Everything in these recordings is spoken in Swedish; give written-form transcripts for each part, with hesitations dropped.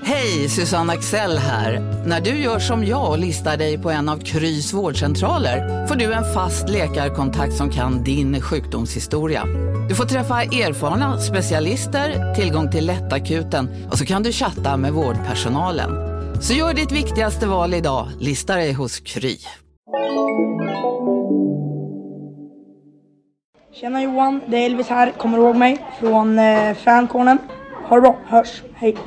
Hej, Susanne Axel här. När du gör som jag och listar dig på en av Krys vårdcentraler får du en fast läkarkontakt som kan din sjukdomshistoria. Du får träffa erfarna specialister, tillgång till lättakuten och så kan du chatta med vårdpersonalen. Så gör ditt viktigaste val idag, lista dig hos Kry. Tjena Johan, det är Elvis här, kommer du ihåg mig från fancornen? Ha det bra, hörs, hej.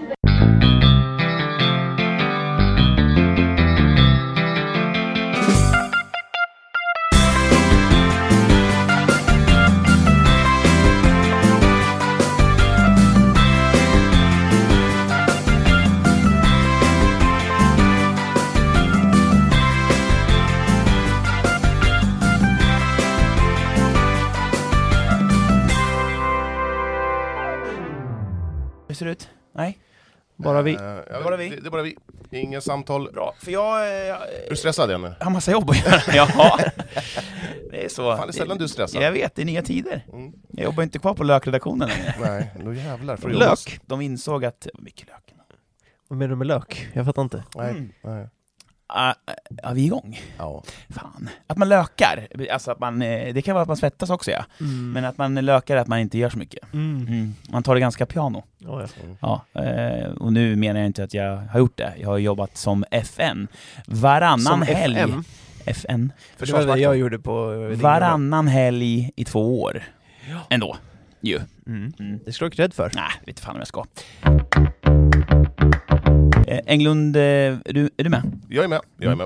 Hur ser det ut? Nej. Bara vi. Bara vi. Det är bara vi. Ingen samtal. Bra. För jag Är du stressad igen? har massa jobb att göra. Jaha. Det är så. Fan, det är sällan du är stressad. Jag vet, det är nya tider. Jag jobbar inte kvar på lökredaktionen längre. Nej, då jävlar. För Lök. De insåg att mycket lök. Vad menar du med lök? Jag fattar inte. Nej. Ja, vi är igång. Ja. Fan. Att man lökar. Alltså att man, det kan vara att man svettas också, ja. Men att man lökar att man inte gör så mycket. Man tar det ganska piano. Ja, och nu menar jag inte att jag har gjort det. Jag har jobbat som FN. Varannan som helg. FM? FN. Det var det jag gjorde på... Varannan helg i 2 år. Ja. Ändå. Ju. Det skulle jag vara rädd för. Nej, vet inte fan om jag ska. Englund, är du med? Jag är med.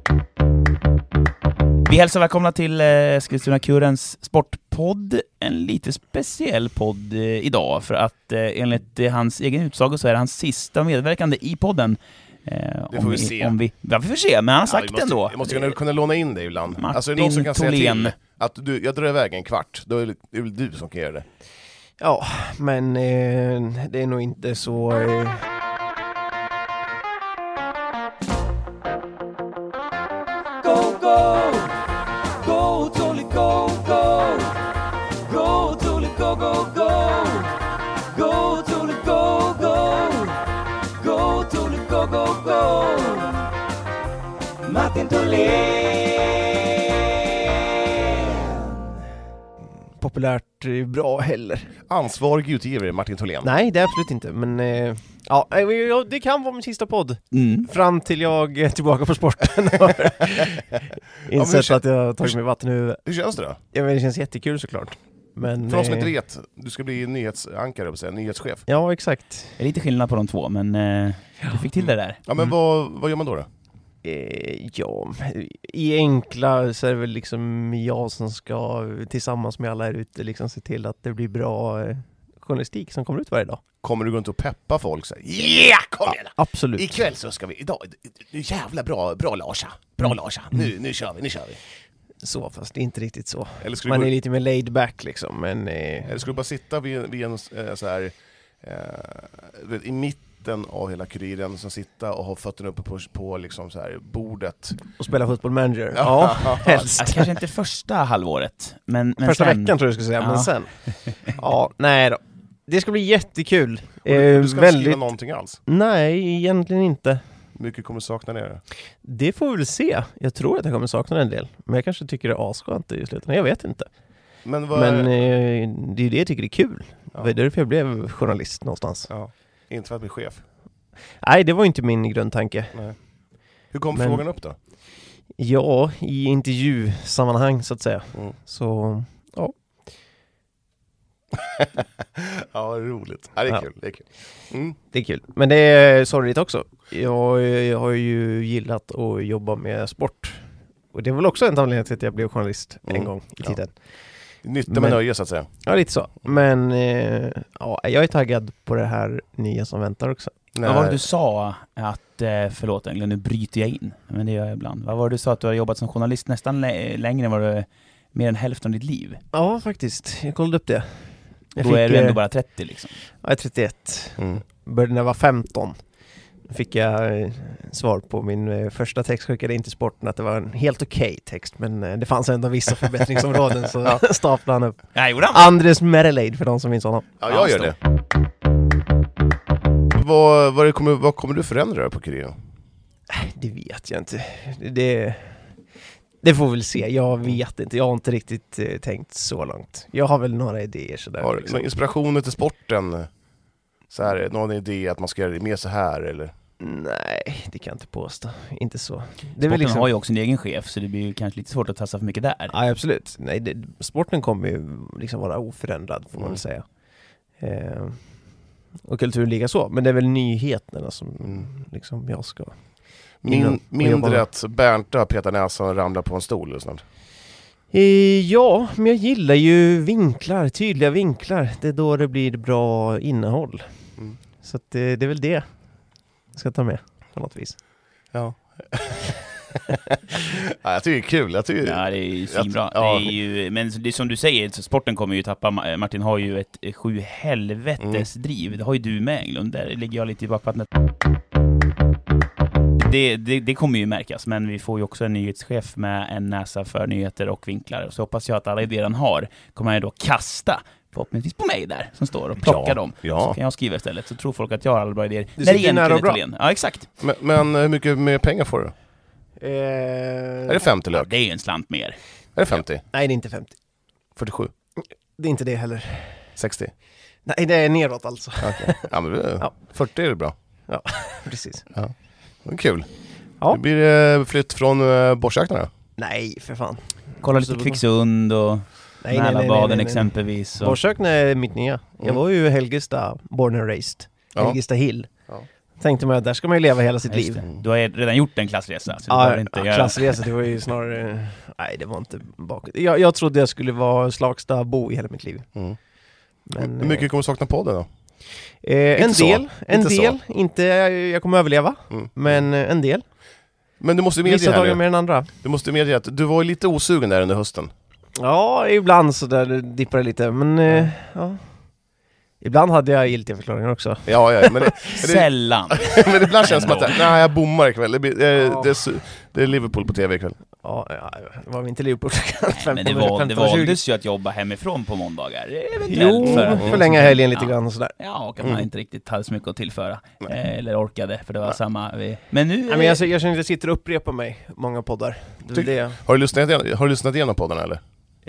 Vi hälsar välkomna till Eskilstuna-Kurens sportpodd. En lite speciell podd idag för att enligt hans egen utsago så är det hans sista medverkande i podden. Det får vi se. Vi får se, men han har sagt det ändå. Jag måste kunna låna in det ibland. Martin Alltså är det någon som kan säga Tholén. till att jag drar iväg en kvart, då är det väl du som kan göra det. Ja, men det är nog inte så... Martin Tholén. populärt bra heller. Ansvarig utgivare Martin Tholén. Nej, det är absolut inte. Men ja, det kan vara min sista podd. Fram till jag är tillbaka på sporten. Insett att jag har tagit mig vatten i huvudet. Hur känns det då? Ja, men det känns jättekul såklart. Men, för oss som inte vet, du ska bli nyhetsankare, nyhetschef. Ja, exakt. Det är lite skillnad på de två, men du fick till det där. Ja, men vad gör man då? Ja, i enkla så är det väl liksom jag som ska tillsammans med alla här ute liksom se till att det blir bra journalistik som kommer ut varje dag. Kommer du gå runt och peppa folk? Så här, kom igen! Absolut. Ikväll så ska vi, idag, jävla bra Larsa. Bra Larsa, nu kör vi. Så, fast det är inte riktigt så. Man är lite mer laid back liksom. Men, eller skulle du bara sitta vid en så här i mitten av hela Kuriren, som sitta och ha fötterna uppe på liksom så här bordet och spela Football Manager. Ja, helst. Alltså, kanske inte första halvåret, men första sen... veckan tror jag skulle säga, men sen. Ja, nej då. Det ska bli jättekul. Du ska väldigt... skriva någonting alls? Nej, egentligen inte. Mycket kommer sakna det? Det får vi väl se. Jag tror att jag kommer sakna en del. Men jag kanske tycker det är asskönt i slutet. Jag vet inte. Men det är ju det jag tycker är kul. Ja. Det är därför jag blev journalist någonstans. Ja. Inte för att bli chef? Nej, det var inte min grundtanke. Nej. Hur kom frågan upp då? Ja, i intervjusammanhang så att säga. Så, ja. Ja, roligt. Ja, det är kul. Det är kul. Men det är sorgligt också. Jag har ju gillat att jobba med sport. Och det är väl också en anledning till att jag blev journalist en gång i tiden. Nytta med nöje så att säga. Ja, lite så. Men jag är taggad på det här nya som väntar också. Vad var det du sa att, förlåt England, nu bryter jag in. Men det gör jag ibland. Vad var det du sa att du har jobbat som journalist nästan längre än vad du mer än hälften av ditt liv? Ja, faktiskt. Jag kollade upp det. Då är du ändå bara 30 liksom. Ja, jag är 31. Började när jag var 15. Då fick jag svar på min första text, skickade in till sporten att det var en helt okej text, men det fanns ändå vissa förbättringsområden så staplade han upp. Ja, Andres Mereleid för de som minns honom. Ja, jag gör det. vad kommer du förändra på Kuriren? Det vet jag inte. Det får vi väl se. Jag vet inte. Jag har inte riktigt tänkt så långt. Jag har väl några idéer sådär. Har liksom. inspirationen till sporten? Så här, någon idé att man ska göra det mer så här eller? Nej, det kan jag inte påstå. Inte så. Det sporten liksom... har ju också en egen chef, så det blir ju kanske lite svårt att tassa för mycket där. Ja, absolut. Nej, sporten kommer ju liksom vara oförändrad, får man väl säga. Och kulturen lika så. Men det är väl nyheterna som liksom jag ska... Mindre att Bernta petar näsan och ramlar på en stol eller sånt. Ja, men jag gillar ju vinklar, tydliga vinklar. Det är då det blir bra innehåll. Så att det är väl det jag ska ta med på något vis. Ja. Ja, jag tycker det är kul. Ja, det är ju svinbra. Ja. Det är ju, men det är som du säger, så sporten kommer ju tappa. Martin har ju ett 7 helvetes driv. Det har ju du med, Englund. Där ligger jag lite i bakvattnet. Det kommer ju märkas, men vi får ju också en nyhetschef med en näsa för nyheter och vinklar. Så hoppas jag att alla idéer han har kommer jag då kasta förhoppningsvis på mig där, som står och plockar dem. Ja. Så kan jag skriva istället, så tror folk att jag har alla bra idéer. Du sitter nära och bra. Ja, exakt. Men hur mycket mer pengar får du? Är det 50 lök? Ja, det är ju en slant mer. Är det 50? Ja. Nej, det är inte 50. 47? Det är inte det heller. 60? Nej, det är neråt alltså. Okay. Ja, men 40 är det bra. Ja, precis. Ja. Det är kul. Ja. Det blir flytt från Borsökna då? Nej, för fan. Kolla lite Kvicksund och Mälarbaden exempelvis. Borsökna är mitt nya. Jag var ju Helgesta, born and raised. Helgesta Hill. Ja. Tänkte man att där ska man ju leva hela sitt liv. Du har redan gjort en klassresa. Så klassresa, det var ju snarare... Nej, det var inte bakåt. Jag trodde jag skulle vara Slagstabo i hela mitt liv. Men, hur mycket kommer du sakna på det då? En del. Inte jag kommer överleva, men en del. Men du måste medge dagar mer än andra. Du måste medge att du var lite osugen där under hösten. Ja, ibland så där dippar det lite, men ja. Ibland hade jag giltiga förklaringar också. Ja, men sällan. Men ibland känns det som att jag bommar ikväll. Det är Liverpool på tv ikväll. Ja, det var inte Liverpool. Men det valdes ju att jobba hemifrån på måndagar. Jo, förlänga helgen lite grann och sådär. Ja, och att man inte riktigt hade så mycket att tillföra. Eller orkade, för det var samma. Men nu... men jag känner att jag sitter och upprepar mig många poddar. Har du lyssnat igenom poddarna eller?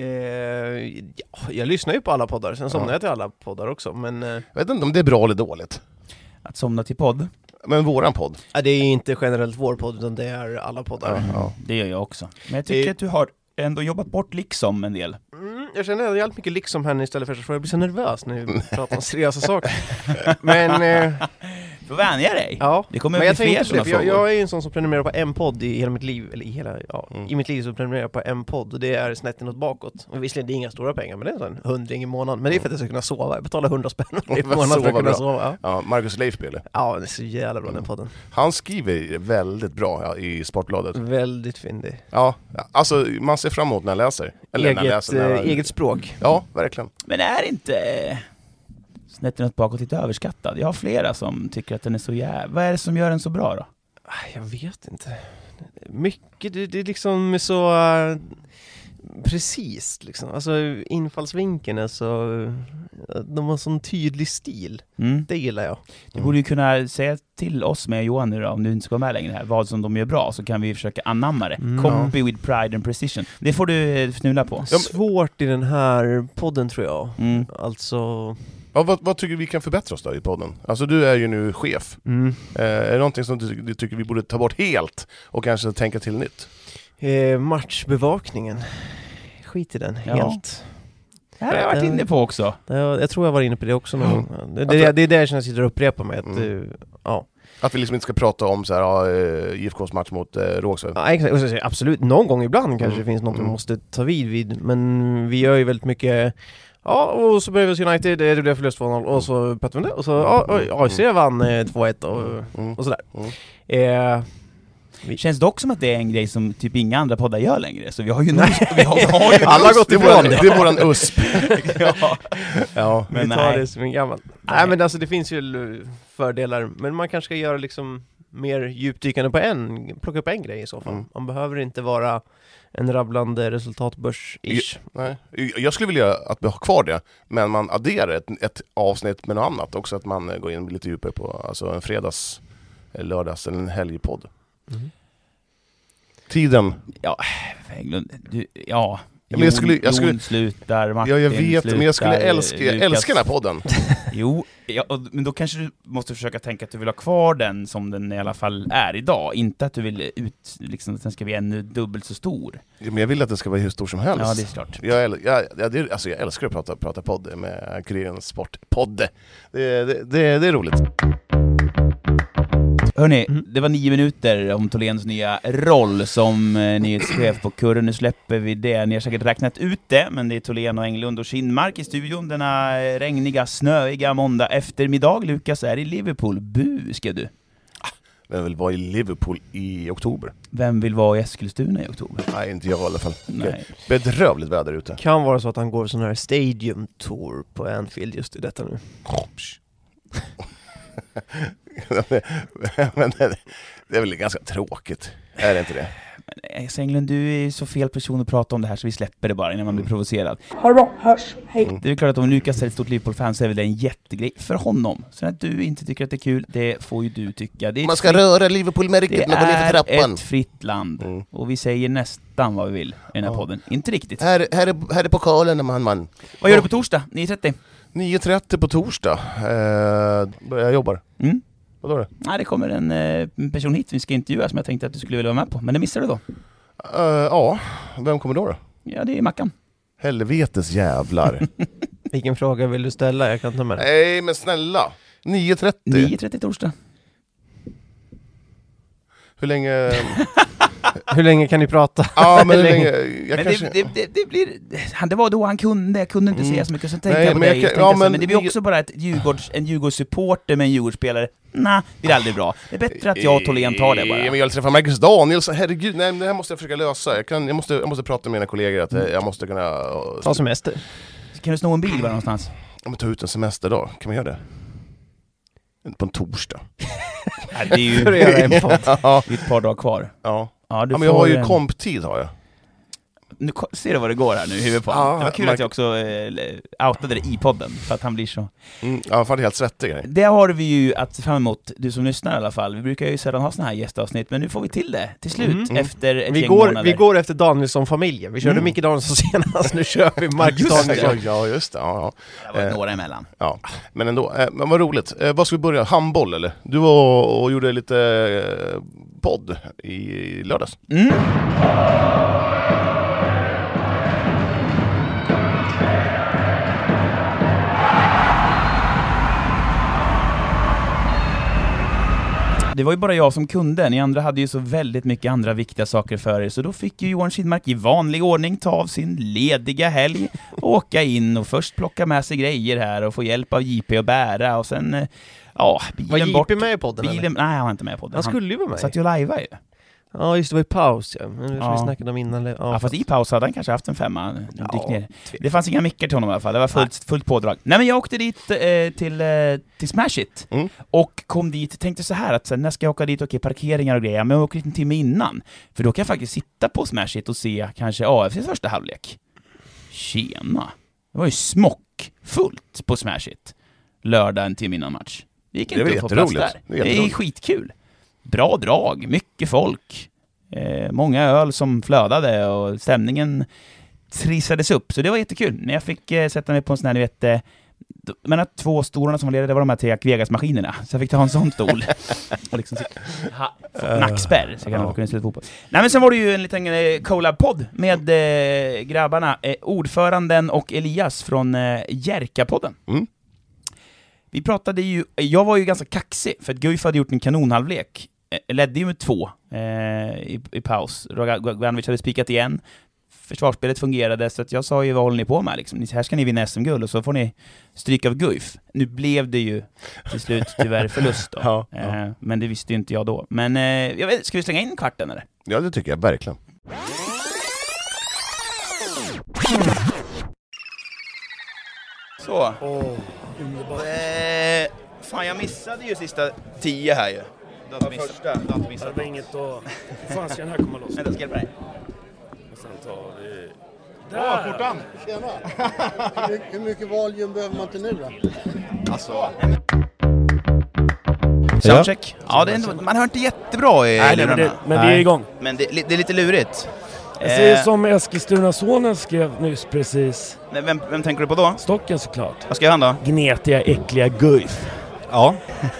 Jag lyssnar ju på alla poddar. Sen somnar jag till alla poddar också, men... Jag vet inte om det är bra eller dåligt. Att somna till podd? Men våran podd? Det är inte generellt vår podd, utan det är alla poddar. Ja. Det gör jag också. Men jag tycker att du har ändå jobbat bort liksom en del. Jag känner att jag har allt mycket liksom här istället för jag blir så nervös när vi pratar om seriösa saker. Men... Får vänja dig. Ja, det kommer bli fler sådana frågor. Jag är en sån som prenumererar på en podd i hela mitt liv. Eller i mitt liv så prenumererar jag på en podd. Och det är Snett inåt bakåt. Och visserligen det är inga stora pengar, men det är en 100 i månaden. Men det är för att jag ska kunna sova. Jag betalar 100 spänn i månaden för att kunna sova. Ja, Marcus Leifby. Ja, det är så jävla bra den podden. Han skriver väldigt bra i Sportbladet. Väldigt fyndig. Ja, alltså man ser fram emot när jag läser. Eller eget språk. Ja, verkligen. Men är inte Snett inåt bakåt lite överskattad? Jag har flera som tycker att den är så jävla... Vad är det som gör den så bra då? Jag vet inte. Mycket, det är liksom så precis liksom. Alltså infallsvinkeln är så... De har sån tydlig stil. Det gillar jag. Du borde ju kunna säga till oss med Johan nu då, om du inte ska vara med längre här, vad som de gör bra, så kan vi försöka anamma det. Copy with pride and precision. Det får du fnula på. Svårt i den här podden tror jag. Alltså... Ja, vad tycker vi kan förbättra oss då i podden? Alltså du är ju nu chef. Är det någonting som du tycker vi borde ta bort helt och kanske tänka till nytt? Matchbevakningen. Skit i den, helt. Det har jag varit inne på också. Jag tror jag var inne på det också någon gång. Det är där jag känner att jag sitter och upprepar mig. Att vi liksom inte ska prata om så här, IFKs match mot Rågsved. Ja, exakt. Absolut, någon gång ibland kanske det finns något man måste ta vid. Men vi gör ju väldigt mycket... Ja, och så började vi United, det blev förlust 2-0 och så pratar vi om det och så AIC vann 2-1 och sådär. Känns det också som att det är en grej som typ inga andra poddar gör längre, så vi har ju alla har gått ifrån det är våran USP. Ja, men vi tar det som en gammal. Nej, men alltså det finns ju fördelar, men man kanske ska göra liksom mer djupdykande på plocka upp en grej i så fall. Man behöver inte vara en rabblande resultatbörs-ish. Nej. Jag skulle vilja att vi har kvar det, men man adderar ett avsnitt med något annat också, att man går in lite djupare på alltså en fredags, lördags eller en helgpodd. Tiden. Ja, ja. Men jag skulle slutar, Martin jag vet, slutar, men jag skulle älska den här podden. Jo, men då kanske du måste försöka tänka att du vill ha kvar den som den i alla fall är idag. Inte att du vill liksom, att den ska bli ännu dubbelt så stor. Ja, men jag vill att den ska vara hur stor som helst. Ja, det är klart. Jag älskar att prata podd med Kurirens Sportpodd. Det är roligt. Hörrni, det var 9 minuter om Tholens nya roll som nyhetschef på Kurren. Nu släpper vi det. Ni har säkert räknat ut det, men det är Tholén och Englund och Kindmark i studion denna regniga, snöiga måndag eftermiddag. Lukas är i Liverpool. Ska du? Vem vill vara i Liverpool i oktober? Vem vill vara i Eskilstuna i oktober? Nej, inte jag i alla fall. Nej. Bedrövligt väder ute. Kan vara så att han går sån här stadium tour på Anfield just i detta nu. Men det är väl ganska tråkigt. Är det inte det? Men Englund, du är så fel person att prata om det här, så vi släpper det bara innan man blir provocerad. Ha det bra, hörs, hej. Det är klart att om Lukas är ett stort Liverpool-fan så är väl det en jättegrej för honom. Så att du inte tycker att det är kul, det får ju du tycka. Det är man ska röra Liverpool-märket med gå ner för trappan. Det är ett fritt land. Och vi säger nästan vad vi vill i den här podden. Inte riktigt. Här är pokalen, man. Vad gör du på torsdag? 9:30? 9:30 på torsdag. Börjar jag jobbar. Vadå det? Nej, det kommer en person hit vi ska intervjua som jag tänkte att du skulle vilja vara med på. Men det missar du då? Ja, vem kommer då? Ja, det är Mackan. Helvetes jävlar. Vilken fråga vill du ställa? Jag kan ta med det. Nej, men snälla. 9:30. 9:30 torsdag. Hur länge... Hur länge kan ni prata? Ja, men hur länge... Det blir... Det var då han kunde. Jag kunde inte säga så mycket. Så tänkte jag på dig. Men det blir också bara en Djurgårdssupporter med en Djurgårdspelare. Nej, det är aldrig bra. Det är bättre att jag och Tholén tar det bara. Men jag vill träffa Marcus Danielsson. Herregud, nej, det här måste jag försöka lösa. Jag måste prata med mina kollegor att jag måste kunna... Ta semester. Kan du sno en bil bara någonstans? Om jag tar ut en semesterdag, kan man göra det? På en torsdag. Nej, det är ju det är ett par dagar kvar. Ja. Ja, men jag har ju komptid har jag. Nu ser du vad det går här nu i huvudet på honom. Det var kul att jag också outade det i podden, för att han blir så... Ja, för det är helt svettig. Det har vi ju att se fram emot, du som lyssnar i alla fall. Vi brukar ju sedan ha såna här gästavsnitt, men nu får vi till det till slut efter ett gäng månader. Vi går efter Danielsson-familjen. Vi körde Micke Danielsson senast, nu kör vi Marcus Danielsson. Ja, just det. Ja. Det var några emellan. Ja, men ändå. Men vad roligt. Vad ska vi börja? Handboll, eller? Du var och gjorde lite podd i lördags. Det var ju bara jag som kunde. Ni andra hade ju så väldigt mycket andra viktiga saker för er. Så då fick ju Johan Kindmark i vanlig ordning ta av sin lediga helg och åka in och först plocka med sig grejer här och få hjälp av JP att bära. Och sen, bilen var JP bort. med i podden? Nej, han var inte med i podden. Han skulle ju vara med. Satt ju live ju. Ja, just det, var i paus, ja. Men vi snackade om innan. Ja, fast i paus hade han kanske haft en 5. Ner. Det fanns inga mickar till honom i alla fall. Det var fullt pådrag. Nej, men jag åkte dit till Smash It. Och kom dit, tänkte så här att när ska jag åka dit? Okej, parkeringar och grejer. Men jag åker dit en timme innan. För då kan jag faktiskt sitta på Smash It och se kanske AFC:s första halvlek. Tjena. Det var ju smockfullt på Smash It. Lördag en timme innan match. Det gick inte att få plats där. Det är skitkul. Bra drag, mycket folk, många öl som flödade och stämningen trissades upp, så det var jättekul. När jag fick sätta mig på en sån här, ni vet, men 2 stolarna som var lediga, det var de här 3 Vegas-maskinerna, så jag fick ta en sån stol och liksom nackspärr, så jag kan kunna sluta fotboll. Nej, men sen var det ju en liten collab-podd med grabbarna, ordföranden och Elias från Jerka-podden. Vi pratade ju, jag var ju ganska kaxig för att Guif hade gjort en kanonhalvlek. Ledde ju med 2 i paus. Roganovic hade spikat igen. Försvarsspelet fungerade, så att jag sa ju, vad håller ni på med? Liksom, här ska ni vinna SM-guld och så får ni stryka av Guif. Nu blev det ju till slut tyvärr förlust då. Men det visste ju inte jag då. Men jag vet, ska vi slänga in kvarten eller? Ja, det tycker jag verkligen. Så. Fan, jag missade ju sista 10 här ju. Första. Det var inget att... Hur fan ska den här komma loss? Vänta, ska jag hjälpa dig? Och sen tar vi... Skjortan! Tjena! Hur mycket volume behöver man till nu då? Alltså... Soundcheck. Ja, det är ändå, man hör inte jättebra i lurarna. Men vi är igång. Men det är lite lurigt. Jag ser som Eskilstuna-sonen skrev nyss precis. Vem tänker du på då? Stocken såklart. Vad ska han då? Gnetiga, äckliga Guif. Ja.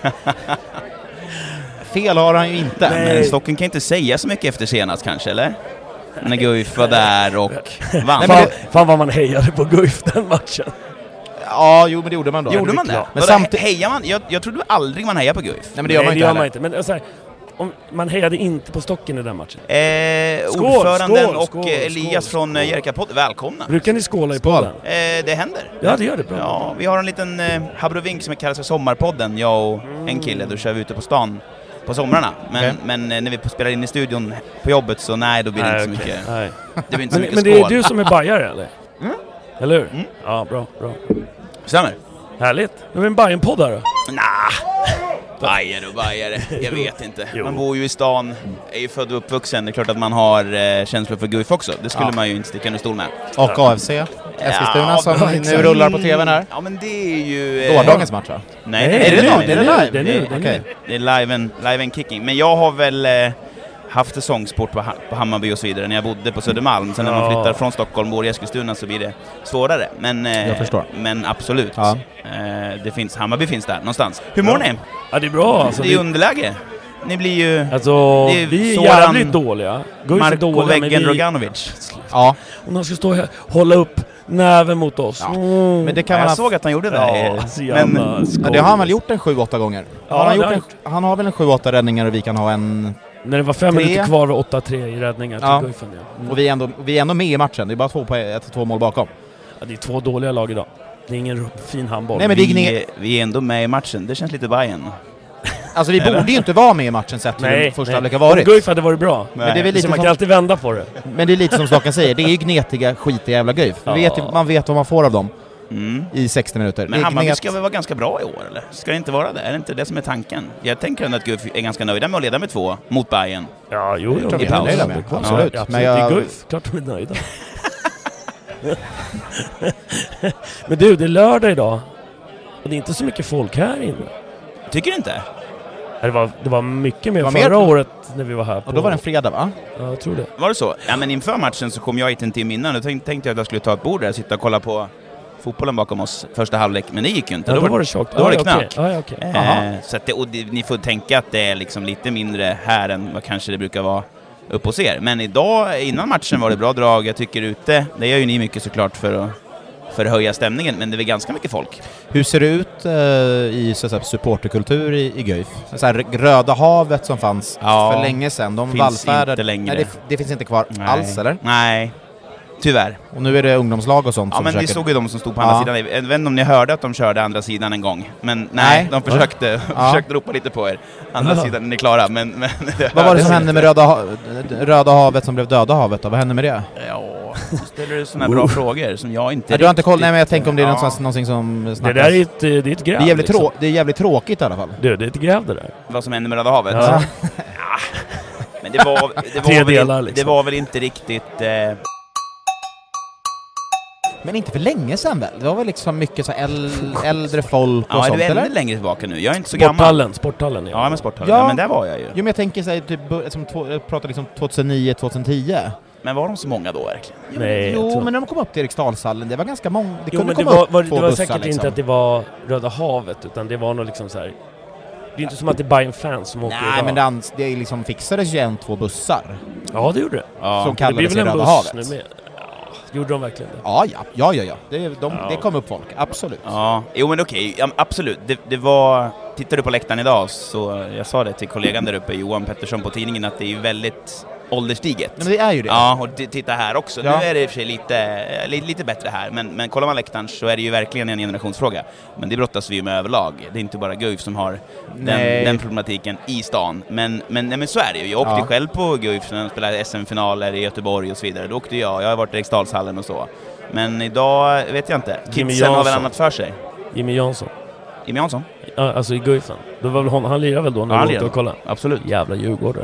Fel har han ju inte. Men Stocken kan inte säga så mycket efter senast kanske, eller? När Guif var där och vann. Fan vad man hejade på Guif den matchen. Ja, jo men det gjorde man då. Gjorde man det? Men hejar man? Jag trodde aldrig man hejar på Guif. Nej men det gör man inte. Men alltså, om man hejade inte på Stocken i den matchen. Ordföranden och Elias från Jerka-podden, välkomna. Brukar ni skåla i podden? Det händer. Ja, det gör det bra. Ja, vi har en liten habrovink som kallas för Sommarpodden. Jag och en kille, då kör vi ute på stan på somrarna. Men när vi spelar in i studion på jobbet så då blir det inte så mycket. Nej. Det blir inte så mycket men skål. det är du som är bajare, eller? Eller hur? Ja, bra. Stämmer. Härligt. Nu är vi en Bajen-podd här då. Bajare. Jag vet inte. Man bor ju i stan, är ju född och uppvuxen. Det är klart att man har känslor för Guif också. Det skulle man ju inte sticka under stol med. Och AFC, Eskilstuna som nu rullar på tvn här. Ja, men det är ju... Gårdagens match, va? Nej, är det live? Det är live and kicking. Men jag har väl haft säsongsport på Hammarby och så vidare när jag bodde på Södermalm. Sen när man flyttar från Stockholm och bor i Eskilstuna så blir det svårare. Men, jag förstår. Men absolut. Ja. Hammarby finns där någonstans. Hur mår ni? Ja, det är bra. Alltså, det är underläge. Ni blir ju... Alltså, vi är jävligt dåliga. Marko Väggen Roganovic. Ja. Och han ska stå här hålla upp näven mot oss. Ja. Men det kan jag såg att han gjorde det. Det har han väl gjort en 7-8 gånger. Han har väl en 7-8 räddningar och vi kan ha en... När det var 5 minuter kvar och 8-3 i räddningar till Guifen. Och vi är ändå med i matchen. Det är bara 2 mål bakom. Ja, det är 2 dåliga lag idag. Det är ingen fin handboll. Nej, men vi är ändå med i matchen. Det känns lite Bayern. Alltså vi borde ju inte vara med i matchen sett hur den första halvlek har varit. Guif hade varit bra. Men det är väl lite man kan alltid vända på det. Men det är lite som Stocken säger. Det är ju gnetiga, skitiga jävla Guif. Man vet vad man får av dem. I 60 minuter. Men Hammarby ska väl vara ganska bra i år, eller? Ska det inte vara det? Är det inte det som är tanken? Jag tänker ändå att Guif är ganska nöjda med att leda med 2 mot Bayern. Ja, jo. I paus. Absolut. Ja, men jag... Guif, klart de är nöjda. Men du, det är lördag idag. Och det är inte så mycket folk här inne. Tycker du inte? Det var mycket mer förra året när vi var här. Och då var det en fredag, va? Ja, jag tror det. Var det så? Ja, men inför matchen så kom jag hit en timme innan. Då tänkte jag att jag skulle ta ett bord där och sitta och kolla på fotbollen bakom oss första halvlek. Men det gick ju inte. Ja, då var det tjockt. Då var det knappt. Okay. Så att ni får tänka att det är liksom lite mindre här än vad kanske det brukar vara upp hos er. Men idag, innan matchen var det bra drag. Jag tycker ute, det gör ju ni mycket såklart för att höja stämningen, men det är väl ganska mycket folk. Hur ser det ut i så att säga, supporterkultur i Guif? Så här, Röda havet som fanns för länge sedan, de vallfärdar inte längre. Nej, det finns inte kvar alls, eller? Nej, tyvärr. Och nu är det ungdomslag och sånt som men vi såg ju de som stod på andra sidan. Jag vet inte om ni hörde att de körde andra sidan en gång. Men nej. De försökte ropa lite på er. Andra sidan är ni klara. Men vad var det som hände med Röda havet som blev Döda havet? Vad hände med det? Ja, ställer du såna bra frågor som jag inte... Du har inte koll? Nej, men jag tänker om det är någonting som snackas. Det där är ett gräv. Det är jävligt tråkigt i alla fall. Det är ett gräv det där. Vad som hände med Röda havet? Ja. Men det var väl inte riktigt... Men inte för länge sedan väl? Det var väl liksom mycket så äldre folk och sånt, eller? Ja, det är längre tillbaka nu. Jag är inte så Sporthallen. Ja, men Sporthallen. Ja, men där var jag ju. Jo, men jag tänker så här, typ, jag pratar liksom 2009-2010. Men var de så många då verkligen? Nej, men när de kom upp till Eriksdalshallen, det var ganska många. Det var säkert liksom. Inte att det var Röda havet, utan det var nog liksom så här. Det är inte som att det är Bayern-fans som åker idag. Nej, men det liksom fixades ju 1-2 bussar. Ja, det gjorde det. Ja. Som kallades Röda havet. Gjorde de verkligen det? Ja. Det kom upp folk, absolut. Ja, jo men okej, absolut. Det var... Tittar du på läktaren idag så jag sa det till kollegan där uppe, Johan Pettersson på tidningen, att det är väldigt ålderstiget. Men det är ju det. Ja, och titta här också. Ja. Nu är det i och för sig lite bättre här, men kollar man läktaren så är det ju verkligen en generationsfråga. Men det brottas vi ju med överlag. Det är inte bara Guif som har den problematiken i stan. Men så är det ju. Jag åkte själv på Guif när de spelade SM-finaler i Göteborg och så vidare. Då åkte jag har varit i Eriksdalshallen och så. Men idag vet jag inte. Kidsen har väl annat för sig. Jimmy Jansson. Jimmy Jansson? Ja, alltså i Guifen. Det var väl han lirade väl då när du åkte och kollade? Absolut. Jävla Djurgårdare.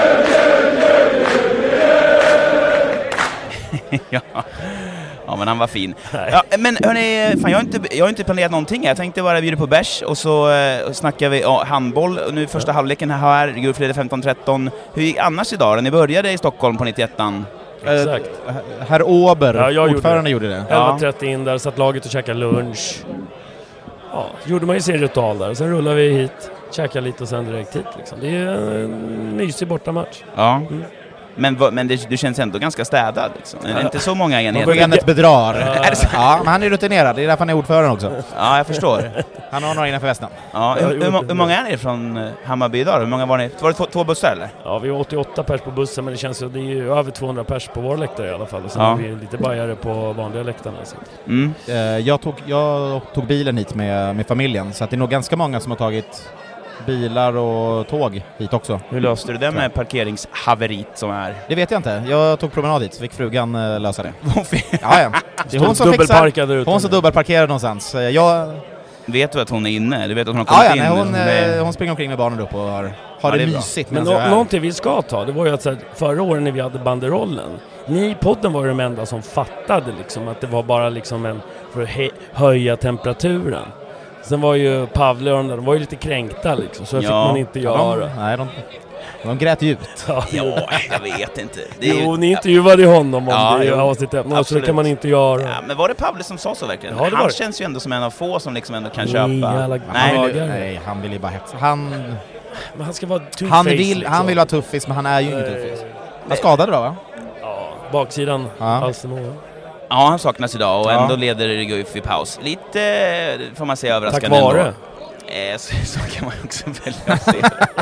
Ja, men han var fin. Ja, men hörni, fan, jag har inte planerat någonting. Jag tänkte bara bjuda på bärs och så snackar vi handboll. Nu första halvleken här, Guif leder 15-13. Hur gick annars idag? Ni började i Stockholm på 91an. Exakt. Herr Åber, ordförande gjorde det. 11:30 in där, satt laget och käkade lunch. Ja, gjorde man ju sin ritual där. Sen rullar vi hit, käkade lite och sen direkt hit liksom. Det är en mysig bortamatch. Ja. Mm. Men du känns ändå ganska städad liksom. Det är inte så många enheter. Benet bedrar. Ja, men han är rutinerad. Det är därför han är ordförande också. Ja, jag förstår. Han har några innanför västen. Ja, hur många är ni från Hammarby idag? Hur många var ni? Var det två bussar eller? Ja, vi var 88 pers på bussen, men det känns det är ju över 200 pers på vår läktare i alla fall. Och sen har vi lite bajare på vanliga läktarna. Mm. Jag tog bilen hit med familjen, så att det är nog ganska många som har tagit bilar och tåg hit också. Hur löste du det med parkeringshaverit som är? Det vet jag inte. Jag tog promenad dit, så fick frugan lösa det. Ja. Det är hon som fixar. Hon som dubbelparkerar någonstans. Vet du att hon är inne? Du vet att hon har kommit in? Hon springer omkring med barnen upp och har det mysigt. Men någonting vi ska ta, det var ju att så här, förra året när vi hade banderollen, ni i podden var de enda som fattade liksom, att det var bara liksom för att höja temperaturen. Sen var ju Pavle och de var ju lite kränkta liksom, så fick man inte göra. De grät ju ut. Ja, jag vet inte. Ni intervjuade honom om det avsnittet, så det kan man inte göra. Ja, men var det Pavle som sa så verkligen? Ja, han känns ju ändå som en av få som liksom ändå kan köpa. Nej, han vill ju bara hetsa. Men han ska vara tuffis. Han vill vara tuffis, men han är ju ingen tuffis. Han skadade då, va? Ja, baksidan. Ja, han saknas idag och ändå leder Guif i paus. Lite, får man säga, överraskande. Tack vare. Så kan man också välja att se.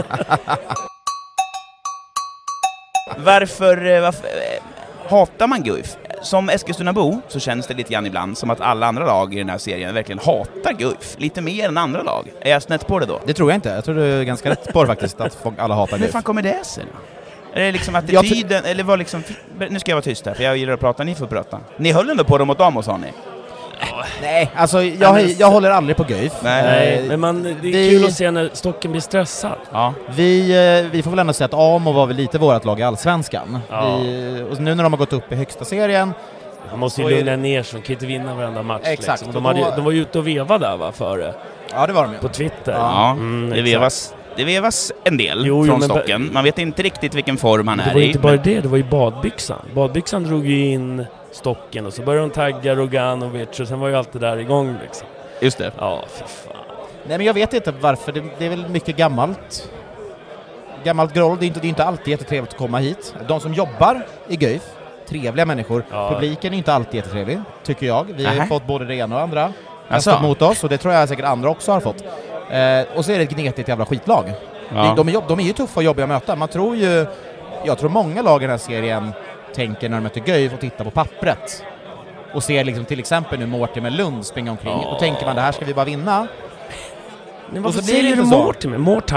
Varför hatar man Guif? Som Eskilstunabo så känns det lite grann ibland som att alla andra lag i den här serien verkligen hatar Guif. Lite mer än andra lag. Är jag snett på det då? Det tror jag inte. Jag tror du är ganska rätt på det faktiskt, att alla hatar Guif. Hur fan kommer det sig då? Är det liksom attityden, eller var liksom... Nu ska jag vara tyst här, för jag gillar att prata, ni får prata. Ni höll ändå på dem mot Amos, har ni? Nej, alltså jag håller aldrig på Guif. Nej, men det är kul att se när Stocken blir stressad. Ja. Vi får väl ändå säga att Amo var väl lite vårt lag i Allsvenskan. Ja. Och nu när de har gått upp i högsta serien... Man måste ju lugna ner så de kan inte vinna varenda match. Exakt. Liksom. De var ju ute och vevade där före. Ja, det var de ju. På Twitter. Ja, det vevas en del från Stocken. Man vet inte riktigt vilken form han är i. Det var inte bara det var ju badbyxan. Badbyxan drog ju in Stocken och så började de tagga Roganovic och sen var ju allt det där igång liksom. Just det. Ja, för fan. Nej, men jag vet inte varför. Det är väl mycket gammalt groll. Det är inte alltid jättetrevligt att komma hit. De som jobbar i Guif, trevliga människor. Ja. Publiken är inte alltid jättetrevlig, tycker jag. Vi har fått både det ena och andra mot oss, och det tror jag säkert andra också har fått. Och så är det ett gnetigt jävla skitlag. Ja. De är ju tuffa och jobbiga att möta. Jag tror många lag i den här serien tänker när de möter Guif och tittar på pappret och ser liksom till exempel nu Mortimer Lund springa omkring och tänker man, det här ska vi bara vinna. Men varför säger du Mortimer?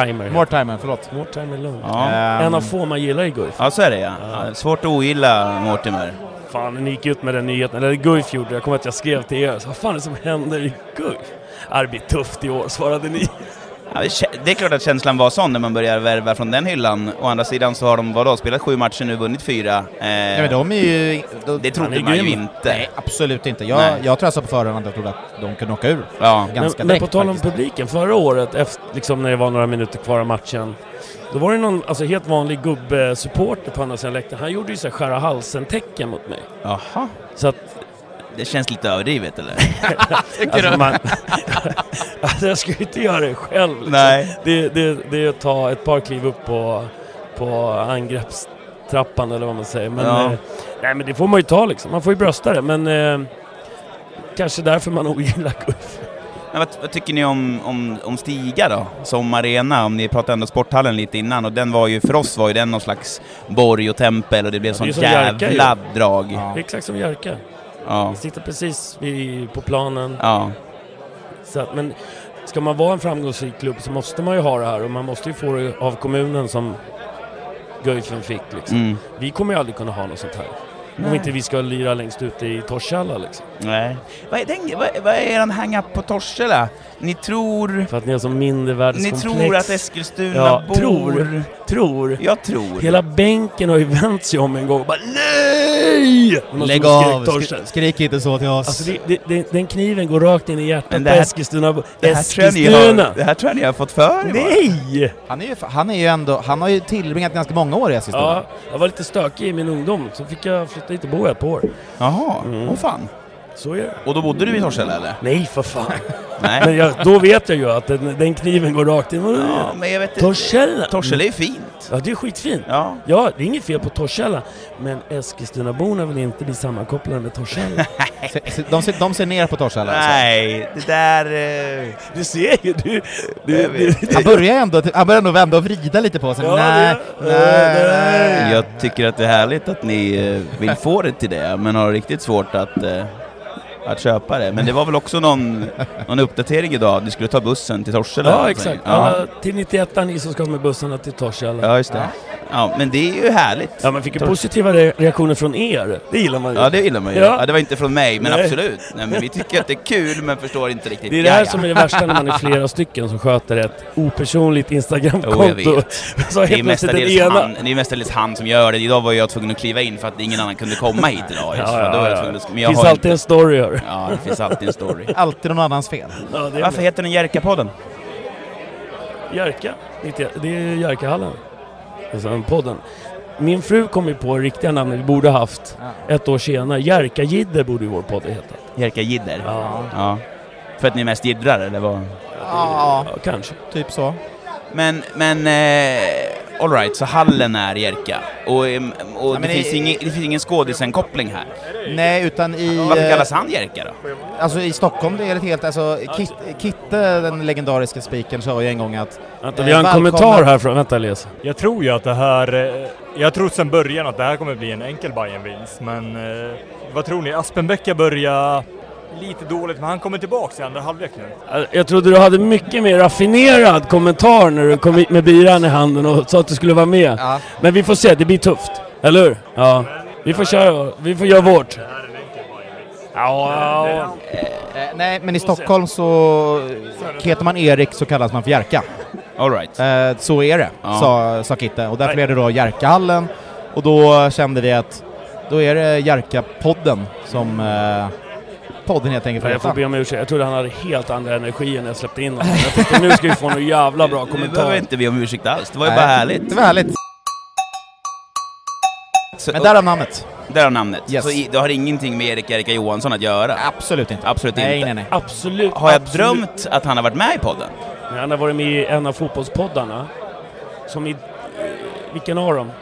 Mortimer Lund. Ja. En av få man gillar i Guif. Ja, så är det ja. Svårt att ogilla Mortimer. Fan, ni gick ut med den nyheten. Eller Guif gjorde det. Jag kommer att jag skrev till er. Så vad fan är det som händer i Guif? Det blir tufft i år, svarade ni. Ja, det är klart att känslan var sån när man börjar värva från den hyllan. Å andra sidan så har de spelat 7 matcher nu, vunnit 4. Men de är ju... Det trodde man ju inte. Nej, absolut inte. Jag tror på förhand att jag trodde att de kunde åka ur. Ja. Ganska men på tal om publiken, förra året, liksom när det var några minuter kvar av matchen, då var det någon helt vanlig gubbsupporter på andra sidan läktaren. Han gjorde ju så här skära halsen-tecken mot mig. Jaha. Så att... Det känns lite överdrivet, eller? Jag skulle inte göra det själv. Liksom. Nej. Det är att ta ett par kliv upp på angreppstrappan, eller vad man säger. Men, nej, men det får man ju ta liksom. Man får ju brösta det. Men kanske därför man ogillar Guif. Men vad tycker ni om Stiga då? Som arena, om ni pratade ändå sporthallen lite innan, och den var ju, för oss var ju den någon slags borg och tempel, och det blev sån jävla drag. Ja. Exakt som Jerka. Ja. Vi sitter precis på planen. Ja. Så att, men ska man vara en framgångsrik klubb så måste man ju ha det här, och man måste ju få det av kommunen som Guifen fick liksom. Vi kommer ju aldrig kunna ha något sånt här. Om inte vi ska lira längst ute i Torshälla liksom. Nej. Vad är en hang-up på Torshälla? Ni tror... För att ni har så mindervärdeskomplex. Ni tror att Eskilstuna bor... Tror. Jag tror. Hela bänken har ju vänt sig om en gång och bara nej! Lägg av, skrik inte så till oss. Alltså den kniven går rakt in i hjärtat på Eskilstuna. Det här tror jag ni har fått för. Nej! Han har ju tillbringat ganska många år i Eskilstuna. Ja, jag var lite stökig i min ungdom, så fick jag flytta hit och bo ett par år. Jaha, åh fan. Så är det. Och då bodde du i Torshälla eller? Nej, för fan. Nej. Men då vet jag ju att den kniven går rakt in. Ja, men jag vet inte. Torshälla är fint. Ja, det är skitfint. Ja, det är inget fel på Torshälla. Men Eskilstunaborna vill inte bli sammankopplade med Torshälla. de ser ner på Torshälla. Nej, det där... Du ser ju, Han börjar ändå vända och vrida lite på sig. Ja, nej. Jag tycker att det är härligt att ni vill få det till det, men har riktigt svårt att köpa det. Men det var väl också någon uppdatering idag. Du skulle ta bussen till Torshälla. Ja, exakt. Ja. Till 91 ni som ska med bussen till Torshälla. Ja, just det. Ja, men det är ju härligt. Ja, man fick ju positiva reaktioner från er. Det gillar man ju. Ja, det gillar man ju. Ja, det var inte från mig, men absolut. Nej, men vi tycker att det är kul, men förstår inte riktigt. Det är det här som är det värsta när man är flera stycken som sköter ett opersonligt Instagramkonto. Jag vet. Så det är mestadels han som gör det. Idag var jag tvungen att kliva in för att ingen annan kunde komma hit idag. Det finns alltid en story, hör. Ja, det finns alltid en story. Alltid någon annans fel. Ja, varför heter den Jerka-podden? Jerka? Det är Jerkahallen. Alltså podden. Min fru kom ju på riktiga namn vi borde haft ett år senare. Jerka-Jidder borde ju vår podd heta. Jerka-Jidder? Ja. För att ni är mest jiddrar, eller vad? Ja, kanske. Typ så. Men all right, så hallen är Jerka. Och det finns ingen skådisenkoppling här. Nej, utan varför kallas han Jerka då? Alltså i Stockholm det är det helt... Alltså, Kitte, den legendariska speakern, sa ju en gång att... vi har en kommentar här från... Vänta, läs. Jag tror ju att det här... Jag tror sedan början att det här kommer bli en enkel Bayern-vinst. Men vad tror ni? Aspenbäcka börjar lite dåligt, men han kommer tillbaka i andra halvlek nu. Jag trodde du hade mycket mer raffinerad kommentar när du kom hit med biran i handen och sa att du skulle vara med. Ja. Men vi får se, det blir tufft. Eller hur? Ja. Vi får göra vårt. Ja. Nej, men i Stockholm så heter man Erik så kallas man för Jerka. All right. Så är det, sa Kitte. Och därför är det då Jerkahallen. Och då kände vi att då är det Jerka-podden som... podden helt enkelt. Jag får be om ursäkt. Jag trodde han hade helt andra energi när jag släppte in honom. Jag tänkte nu ska vi få en jävla bra kommentar. Du behöver inte be om ursäkt alls. Det var ju bara härligt. Det var härligt. Men där har namnet. Där har namnet. Yes. Så det har ingenting med Erika Johansson att göra? Absolut inte. Absolut inte. Nej. Absolut. Har jag drömt att han har varit med i podden? Nej, han har varit med i en av fotbollspoddarna. Som i... vilken av dem?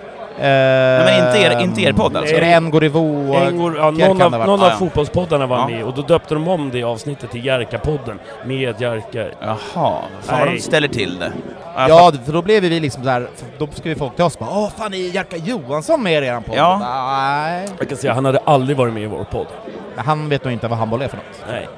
Men inte er podd alltså? Är det En går i våg? Någon av fotbollspoddarna var med och då döpte de om det avsnittet till Jerka-podden med Jerka. Jaha, fan de ställer till det. Ja, för då blev vi liksom så här, då ska vi folk till oss bara, fan är Jerka Johansson med i eran podd? Ja. Nej. Jag kan säga, han hade aldrig varit med i vår podd. Han vet nog inte vad handboll är för något. Nej.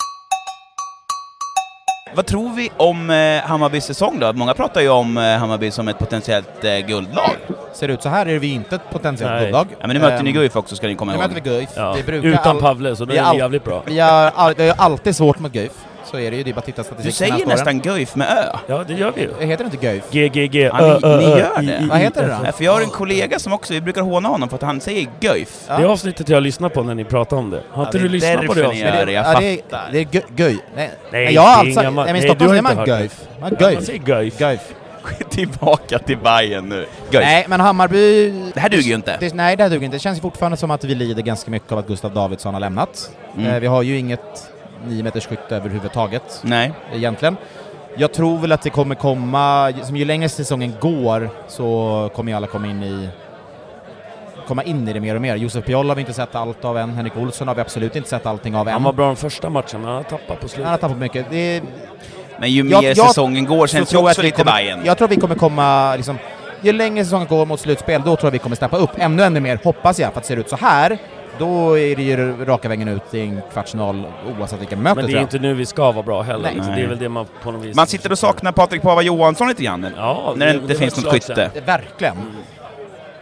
Vad tror vi om Hammarbys säsong då? Många pratar ju om Hammarby som ett potentiellt guldlag. Ser ut så här är vi inte ett potentiellt guldlag. Ja, men nu möter ni Guif också, ska ni komma ihåg. Nu möter vi Guif. Ja. Utan Pavle, så det är jävligt bra. Vi har alltid svårt med Guif. Så är det ju, det är bara att titta statistiken. Du säger nästan Guif med Ö. Ja, det gör vi ju. Heter det inte Guif? GGG. Ni gör det. Vad heter det då? För jag har en kollega som också, vi brukar håna honom för att han säger Guif. Ja. Det är avsnittet jag lyssnar på när ni pratar om det. Har inte du lyssnat på det avsnittet? Jag fattar. Det är Guif. Nej, jag har alltså... Nej, men i Stockholm säger man Guif. Man säger Guif. Tillbaka till Bayern nu. Guif. Nej, men Hammarby... Det här duger ju inte. Det här duger inte. Det känns fortfarande som att vi lider ganska mycket av att Gustav Davidsson har lämnat. Vi har ju inget 9 meters skytte överhuvudtaget. Nej. Egentligen. Jag tror väl att det kommer komma, som ju längre säsongen går så kommer ju alla komma in i det mer och mer. Josef Piolla har vi inte sett allt av än. Henrik Olsson har vi absolut inte sett allting av än. Han var bra den första matchen, men han har tappat på slutet. Han har tappat mycket. Men ju mer säsongen går känns det också lite Bayern. Jag tror vi kommer komma liksom, ju längre säsongen går mot slutspel, då tror jag vi kommer steppa upp ännu mer, hoppas jag, för att det ser ut så här. Då är det ju raka vägen ut i en kvartsfinal oavsett vilka möten. Men det är inte nu vi ska vara bra heller. Nej. Det är väl det man på något vis... Man sitter och saknar Patrik Pava Johansson lite grann. Ja, när det inte finns något skytte. Verkligen.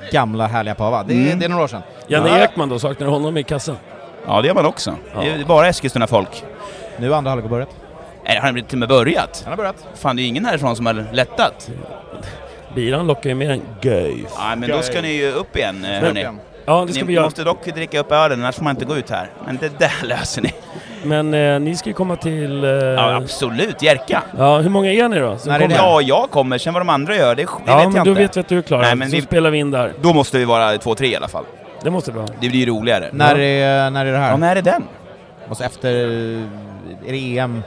gamla härliga Pava. Det är några år sedan. Janne Ekman då, saknar honom i kassan? Ja, det gör man också. Ja. Det är bara Eskilstuna-folk. Nu andra halvlek har börjat. Nej, har han till och med börjat? Han har börjat. Fan, det är ju ingen härifrån som har lättat. Biran lockar ju mer än göj. Ja, men då ska ni ju upp igen, hörni. Ja, det ska vi göra. Ni måste dock dricka upp ölen, annars får man inte gå ut här. Men det där löser ni. Men ni ska ju komma till... Ja, absolut. Jerka. Ja, hur många är ni då? Ja, jag kommer. Sen vad de andra gör, det vet jag inte. Ja, men då vet vi att du är klar. Nej, men så spelar vi in där. Då måste vi vara 2-3 i alla fall. Det måste vi vara. Det blir ju roligare. När är det här? Ja, när är den? Och så efter... Är det EM?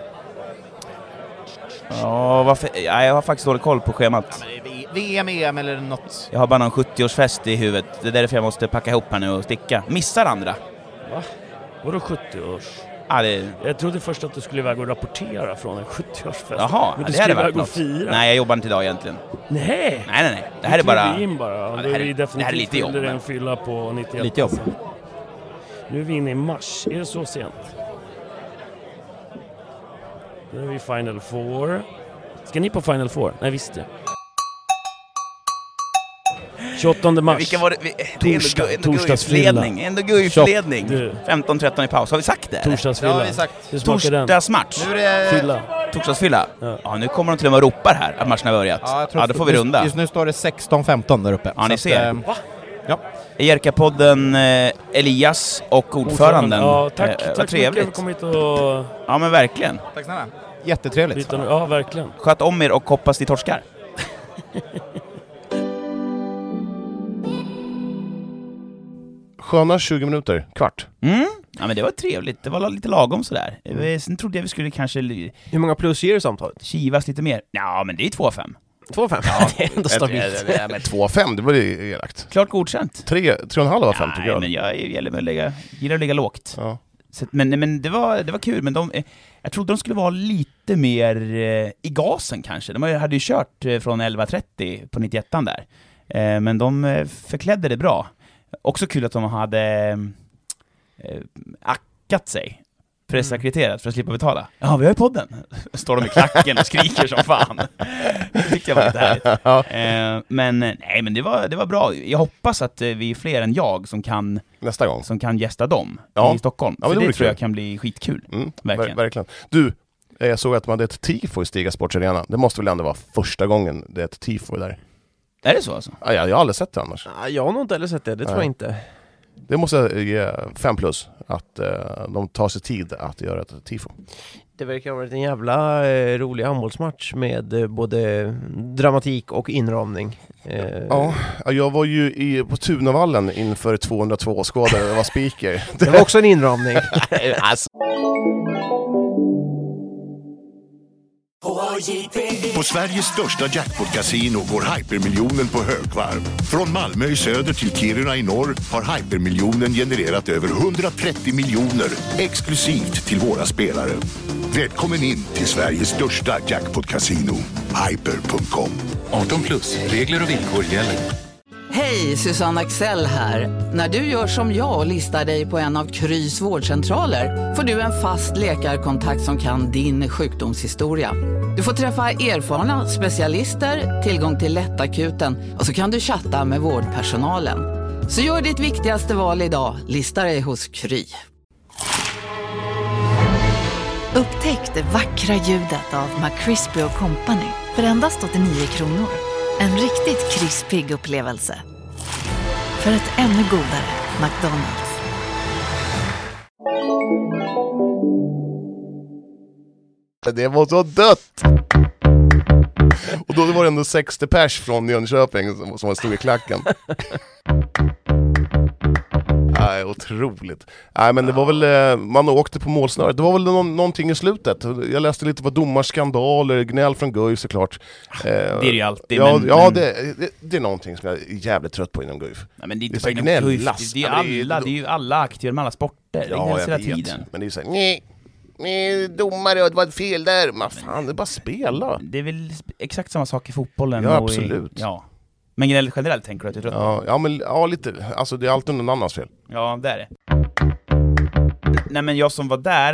Ja, varför? Ja, jag har faktiskt dålig koll på schemat. Ja, VM, EM eller något. Jag har bara någon 70-årsfest i huvudet. Det är därför jag måste packa ihop här nu och sticka. Missar andra. Va? Vadå 70-års? Ja, Jag trodde först att du skulle iväg och rapportera från en 70-årsfest. Jaha, men du skulle iväg och fira. Nej, jag jobbar inte idag egentligen. Nej. Det här är bara... In bara. Ja, det här är lite jobb. En fylla på 91. Lite jobb. Nu är vi inne i mars. Är det så sent? Nu är vi Final Four. Ska ni på Final Four? Nej, visst det. 28 mars. Vilka var det? Torsdagsledning. Ändå Guif-ledning. 15-13 i paus. Har vi sagt det? Torsdagsfylla. Ja, har vi sagt. Torsdagsmatch. Nu är det... Fylla. Torsdagsfylla. Ja, nu kommer de till och med ropar här att matchen har börjat. Ja, då får vi runda. Just nu står det 16-15 där uppe. Ja, ni ser. Va? Ja. Jerka-podden Elias och ordföranden. Ja, tack. Vad trevligt. Tack för att kommit och... Ja, men verkligen. Tack snälla. Jättetrevligt. Ja, verkligen. Sköt om er och hoppas till torskar. Sköna 20 minuter, kvart. Ja, men det var trevligt. Det var lite lagom sådär. Sen trodde jag vi skulle kanske... Hur många plus ger det samtalet? Kivas lite mer. Ja, men det är 2-5. 2-5? Ja, det är ändå stabilt. Men 2-5, det var ju elakt. Klart godkänt. 3,5 av 5 tycker jag. Men jag gillar att ligga lågt. Ja. Så, men det var kul, men jag trodde de skulle vara lite mer i gasen kanske. De hade ju kört från 11.30 på 91an där. Men de förklädde det bra. Också kul att de hade ackat sig. Pressakriterat för att slippa betala. Ja, vi har ju podden. Står de i klacken och skriker som fan. Det tyckte jag var lite härligt. Men det var bra. Jag hoppas att vi är fler än jag som kan nästa gång som kan gästa dem i Stockholm. Ja, för det tror jag kul. Kan bli skitkul. Verkligen. Du, jag såg att man hade ett tifo i Stiga Sportsarena. Det måste väl ändå vara första gången det är ett tifo där. Är det så alltså? Ja, jag har aldrig sett det annars. Ja, jag har nog inte heller sett det, tror jag inte. Det måste ge 5+ att de tar sig tid att göra ett tifo. Det verkar ha varit en jävla rolig handbollsmatch med både dramatik och inramning. Ja, jag var ju på Tunavallen inför 202 skådare och var speaker. Det var också en inramning. Alltså. På Sveriges största jackpot-casino går hypermiljonen på högvarv. Från Malmö i söder till Kiruna i norr har hypermiljonen genererat över 130 miljoner exklusivt till våra spelare. Välkommen in till Sveriges största jackpot-casino, hyper.com. 18+, regler och villkor gäller. Hej, Susanne Axel här. När du gör som jag och listar dig på en av Krys vårdcentraler får du en fast läkarkontakt som kan din sjukdomshistoria. Du får träffa erfarna specialister, tillgång till lättakuten och så kan du chatta med vårdpersonalen. Så gör ditt viktigaste val idag, lista dig hos Kry. Upptäck det vackra ljudet av McCrispy & Company för endast 89 kronor. En riktigt krispig upplevelse. För ett ännu godare McDonald's. Det var så dött! Och då var det ändå 60 pers från Jönköping som stod i klacken. Nej, otroligt. Nej, men det var väl, man åkte på målsnöret. Det var väl någonting i slutet. Jag läste lite vad domarskandaler, gnäll från Guif såklart. Det är det ju alltid. Det är någonting som jag är jävligt trött på inom Guif. Nej, men det är inte bara inom Guif. Det är ju alla aktörer med alla sporter. Ja, jag vet. Tiden. Men det är så här, nej, domare, det var ett fel där. Men fan, det är bara spela. Det är väl exakt samma sak i fotbollen. Ja, absolut. Ja. Men generellt tänker du att du är trött? Ja, lite. Alltså det är alltid någon annans fel. Ja, det är det. Nej, men jag som var där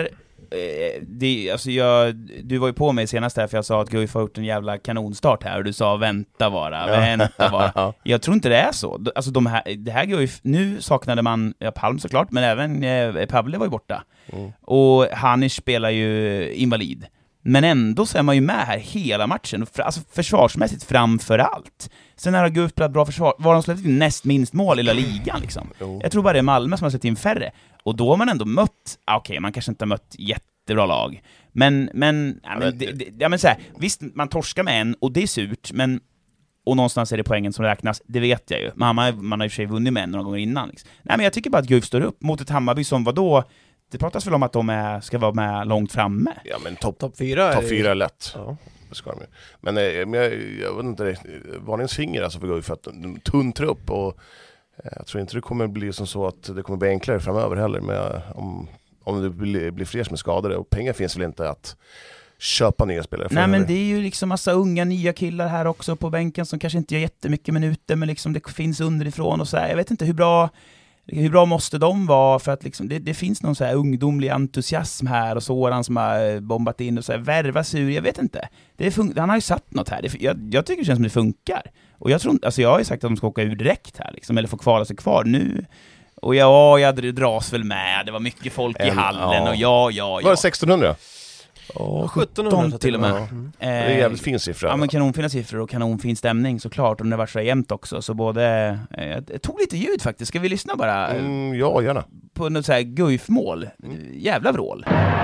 du var ju på mig senast här för jag sa att Guif har gjort en jävla kanonstart här och du sa vänta bara. Jag tror inte det är så. Alltså det här Guif, nu saknade man Palm såklart, men även Pavle var ju borta. Och Hanish spelar ju invalid. Men ändå så är man ju med här hela matchen, alltså försvarsmässigt framför allt. Sen har Guif spelat bra försvar, var de släppt in näst minst mål i hela ligan liksom. Jag tror bara det är Malmö som har släppt in färre. Och då har man ändå mött, man kanske inte har mött jättebra lag. Men så här, visst, man torskar med en och det är surt, men och någonstans är det poängen som räknas, det vet jag ju. Man har ju för sig vunnit med en några gånger innan liksom. Nej, men jag tycker bara att Guif står upp mot ett Hammarby som var då. Det pratas väl om att de ska vara med långt framme. Ja, men topp 4 är lätt. Ja. Det ska de. Men jag vet inte, varningsfinger alltså för Guif för att tunn trupp och jag tror inte det kommer bli som så att det kommer bli enklare framöver heller med om det blir fler som är skadade och pengar finns väl inte att köpa nya spelare. Nej, men det är ju liksom massa unga nya killar här också på bänken som kanske inte gör jättemycket minuter, men liksom det finns underifrån och så här. Jag vet inte hur bra måste de vara för att liksom, det finns någon så här ungdomlig entusiasm här och Soran som har bombat in och så här värvas ur, jag vet inte. Han har ju satt något här. Jag tycker det känns som det funkar. Och jag har ju sagt att de ska åka ur direkt här liksom, eller få kvala sig kvar nu. Och jag dras väl med. Det var mycket folk i hallen och ja. Var det 1600? 17 till och med. Det är jävligt fin siffra. Ja, men kanonfina siffror och kanonfin stämning såklart. Och det var så jämnt också. Så både... Jag tog lite ljud faktiskt. Ska vi lyssna bara? Ja, gärna. På något så här Guif-mål. Jävla vrål.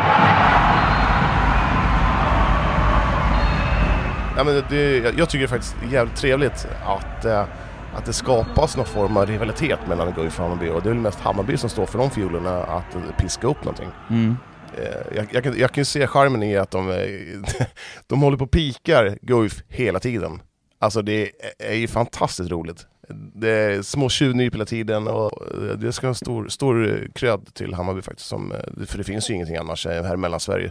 Ja, men jag tycker det faktiskt är jävligt trevligt att det skapas någon form av rivalitet mellan Guif och Hammarby. Och det är väl mest Hammarby som står för de fiolerna att piska upp någonting. Jag kan ju se charmen i att de håller på och pikar Guif hela tiden. Alltså det är ju fantastiskt roligt. Det är små tjuvnyp hela tiden och det ska ha stor kröd till Hammarby faktiskt. För det finns ju ingenting annars här mellan Sverige.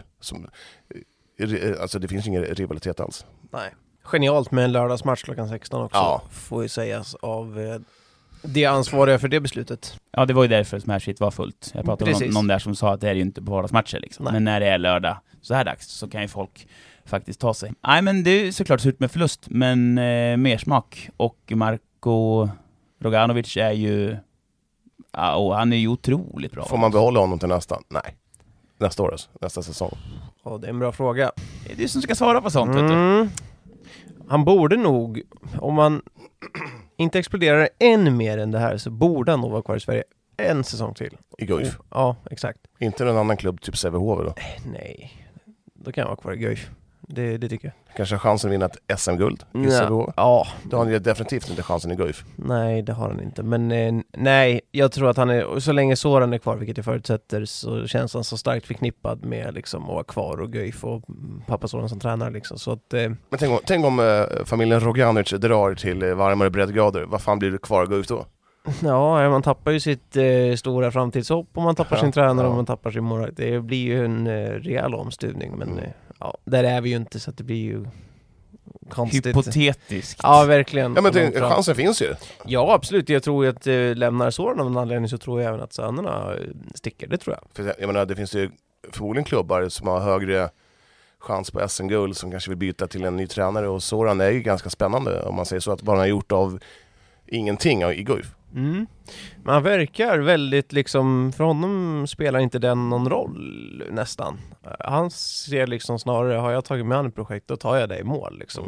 Alltså det finns ingen rivalitet alls. Nej. Genialt med en lördagsmatch klockan 16 också, får ju sägas av det ansvariga för det beslutet. Ja, det var ju därför Smash Hit var fullt. Jag pratade om någon där som sa att det är ju inte på vardagsmatcher liksom. Men när det är lördag så här dags så kan ju folk faktiskt ta sig. Nej, men det är såklart surt med förlust, men mer smak. Och Marko Roganovic är ju han är ju otroligt bra. Får man behålla honom till nästa? Nej. Nästa år alltså. Nästa säsong. Ja, det är en bra fråga. Det är du som ska svara på sånt, vet du. Han borde nog, om man inte exploderar än mer än det här, så borde han nog vara kvar i Sverige en säsong till. I Guif? Ja, exakt. Inte någon annan klubb, typ Sävehof då? Nej, då kan jag vara kvar i Guif. Det tycker jag. Kanske har chansen att vinna ett SM-guld i Sävehof? Ja. Då har han definitivt inte chansen i Guif. Nej, det har han inte. Men nej, jag tror att han är, så länge Soran är kvar, vilket jag förutsätter, så känns han så starkt förknippad med liksom att vara kvar och Guif och pappa Soran som tränare liksom. Så att, men tänk om familjen Roganovic drar till varmare breddgrader. Vad fan blir det kvar i Guif då? Ja, man tappar ju sitt stora framtidshopp och man tappar sin tränare och man tappar sin moral. Det blir ju en rejäl omstuvning, men där är vi ju inte, så att det blir ju konstigt. Hypotetiskt. Ja, verkligen. Ja, men chansen finns ju. Ja, absolut. Jag tror att lämnar Soran av en anledning, så tror jag även att sönerna sticker. Det tror jag. För jag menar, det finns ju förmodligen klubbar som har högre chans på SM-guld som kanske vill byta till en ny tränare, och Soran är ju ganska spännande om man säger så, att vad han har gjort av ingenting i Guif. Man verkar väldigt liksom, för honom spelar inte den någon roll nästan. Han ser liksom snarare, har jag tagit med han i projekt, då tar jag det i mål liksom.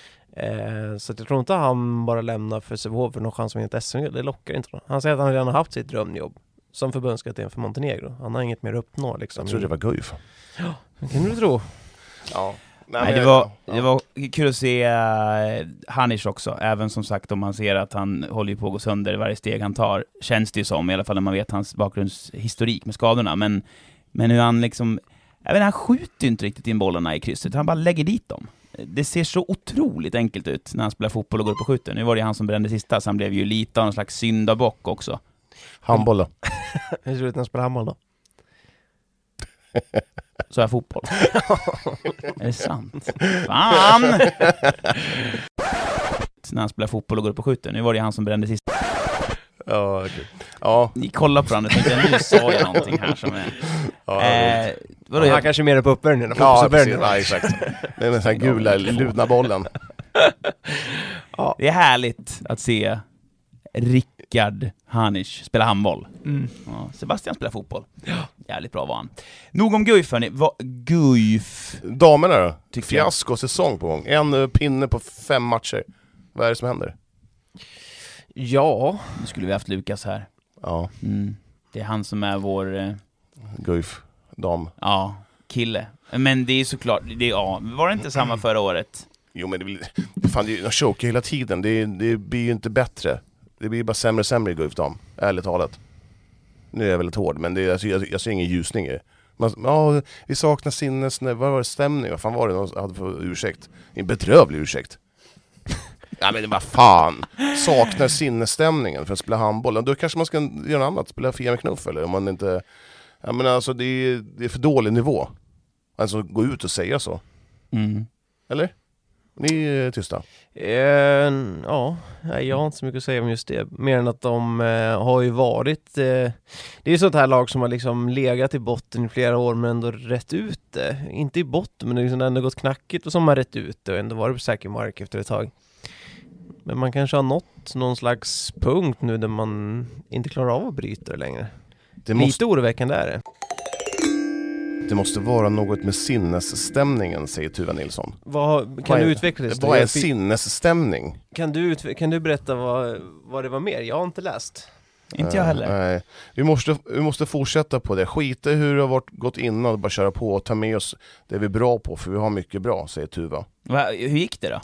Så jag tror inte han bara lämnar för Sävehof för någon chans att vinna ett SM. Det lockar inte då. Han säger att han redan har haft sitt drömjobb som förbundskapten för Montenegro. Han har inget mer att uppnå liksom. Jag tror det var Guif. Ja, det kan du tro. Ja. Nej, det var kul att se Hanish också. Även som sagt, om man ser att han håller på att gå sönder varje steg han tar, känns det ju som, i alla fall när man vet hans bakgrundshistorik med skadorna. Men hur han liksom, han skjuter ju inte riktigt in bollarna i krysset, han bara lägger dit dem. Det ser så otroligt enkelt ut när han spelar fotboll och går upp och skjuter. Nu var det han som brände sista, så han blev ju lite av en slags syndabock också. Handboll då? Hur ser det ut när han spelar handboll då? Så är fotboll. Är det sant? Fan! När han spelar fotboll och går upp och skjuter. Nu var det han som brände sista. Ja, okay. Ja. Ni kollar på varandra och tänkte, nu sa jag någonting här som är... Vadå, han kanske mer är på uppvärmningen. Ja, exakt. Det är den här gula ludna bollen. Ja. Det är härligt att se Rickard Hanisch spela handboll. Ja, Sebastian spelar fotboll. Jävligt bra var han. Nog om Guif, hörni. Guif. Damerna då? Fiasko-säsong på gång. En pinne på 5 matcher. Vad är det som händer? Ja. Nu skulle vi haft Lukas här. Ja. Det är han som är vår... Guif. Dam. Ja, kille. Men det är såklart... var det inte samma förra året? Jo, men det är ju choke hela tiden. Det blir ju inte bättre. Det blir bara sämre och sämre i Guif dam. Ärligt talat. Nu är jag väldigt hård, men jag ser ingen ljusning i det. Vi saknar sinnes... Vad var det? Stämning? Vad fan var det någon hade för ursäkt? En bedrövlig ursäkt. Ja, men vad fan. Saknar sinnesstämningen för att spela handboll. Då kanske man ska göra något annat. Spela Fia med knuff eller om man inte... Ja, men alltså det är för dålig nivå. Alltså gå ut och säga så. Eller? Ni är tysta. Ja, jag har inte så mycket att säga om just det. Mer än att de har ju varit... det är sånt här lag som har liksom legat i botten i flera år men ändå rätt ut det. Inte i botten, men det liksom ändå gått knackigt och som har rätt ut det och ändå varit på säker mark efter ett tag. Men man kanske har nått någon slags punkt nu där man inte klarar av att bryta det längre. Lite oroväckande är det. Det måste vara något med sinnesstämningen, säger Tuva Nilsson. Kan du utveckla det? Vad är sinnesstämning? Kan du berätta vad det var mer? Jag har inte läst. Inte jag heller. Nej. Vi måste fortsätta på det. Skita i hur det har gått innan och bara köra på och ta med oss det vi är bra på, för vi har mycket bra, säger Tuva. Hur gick det då?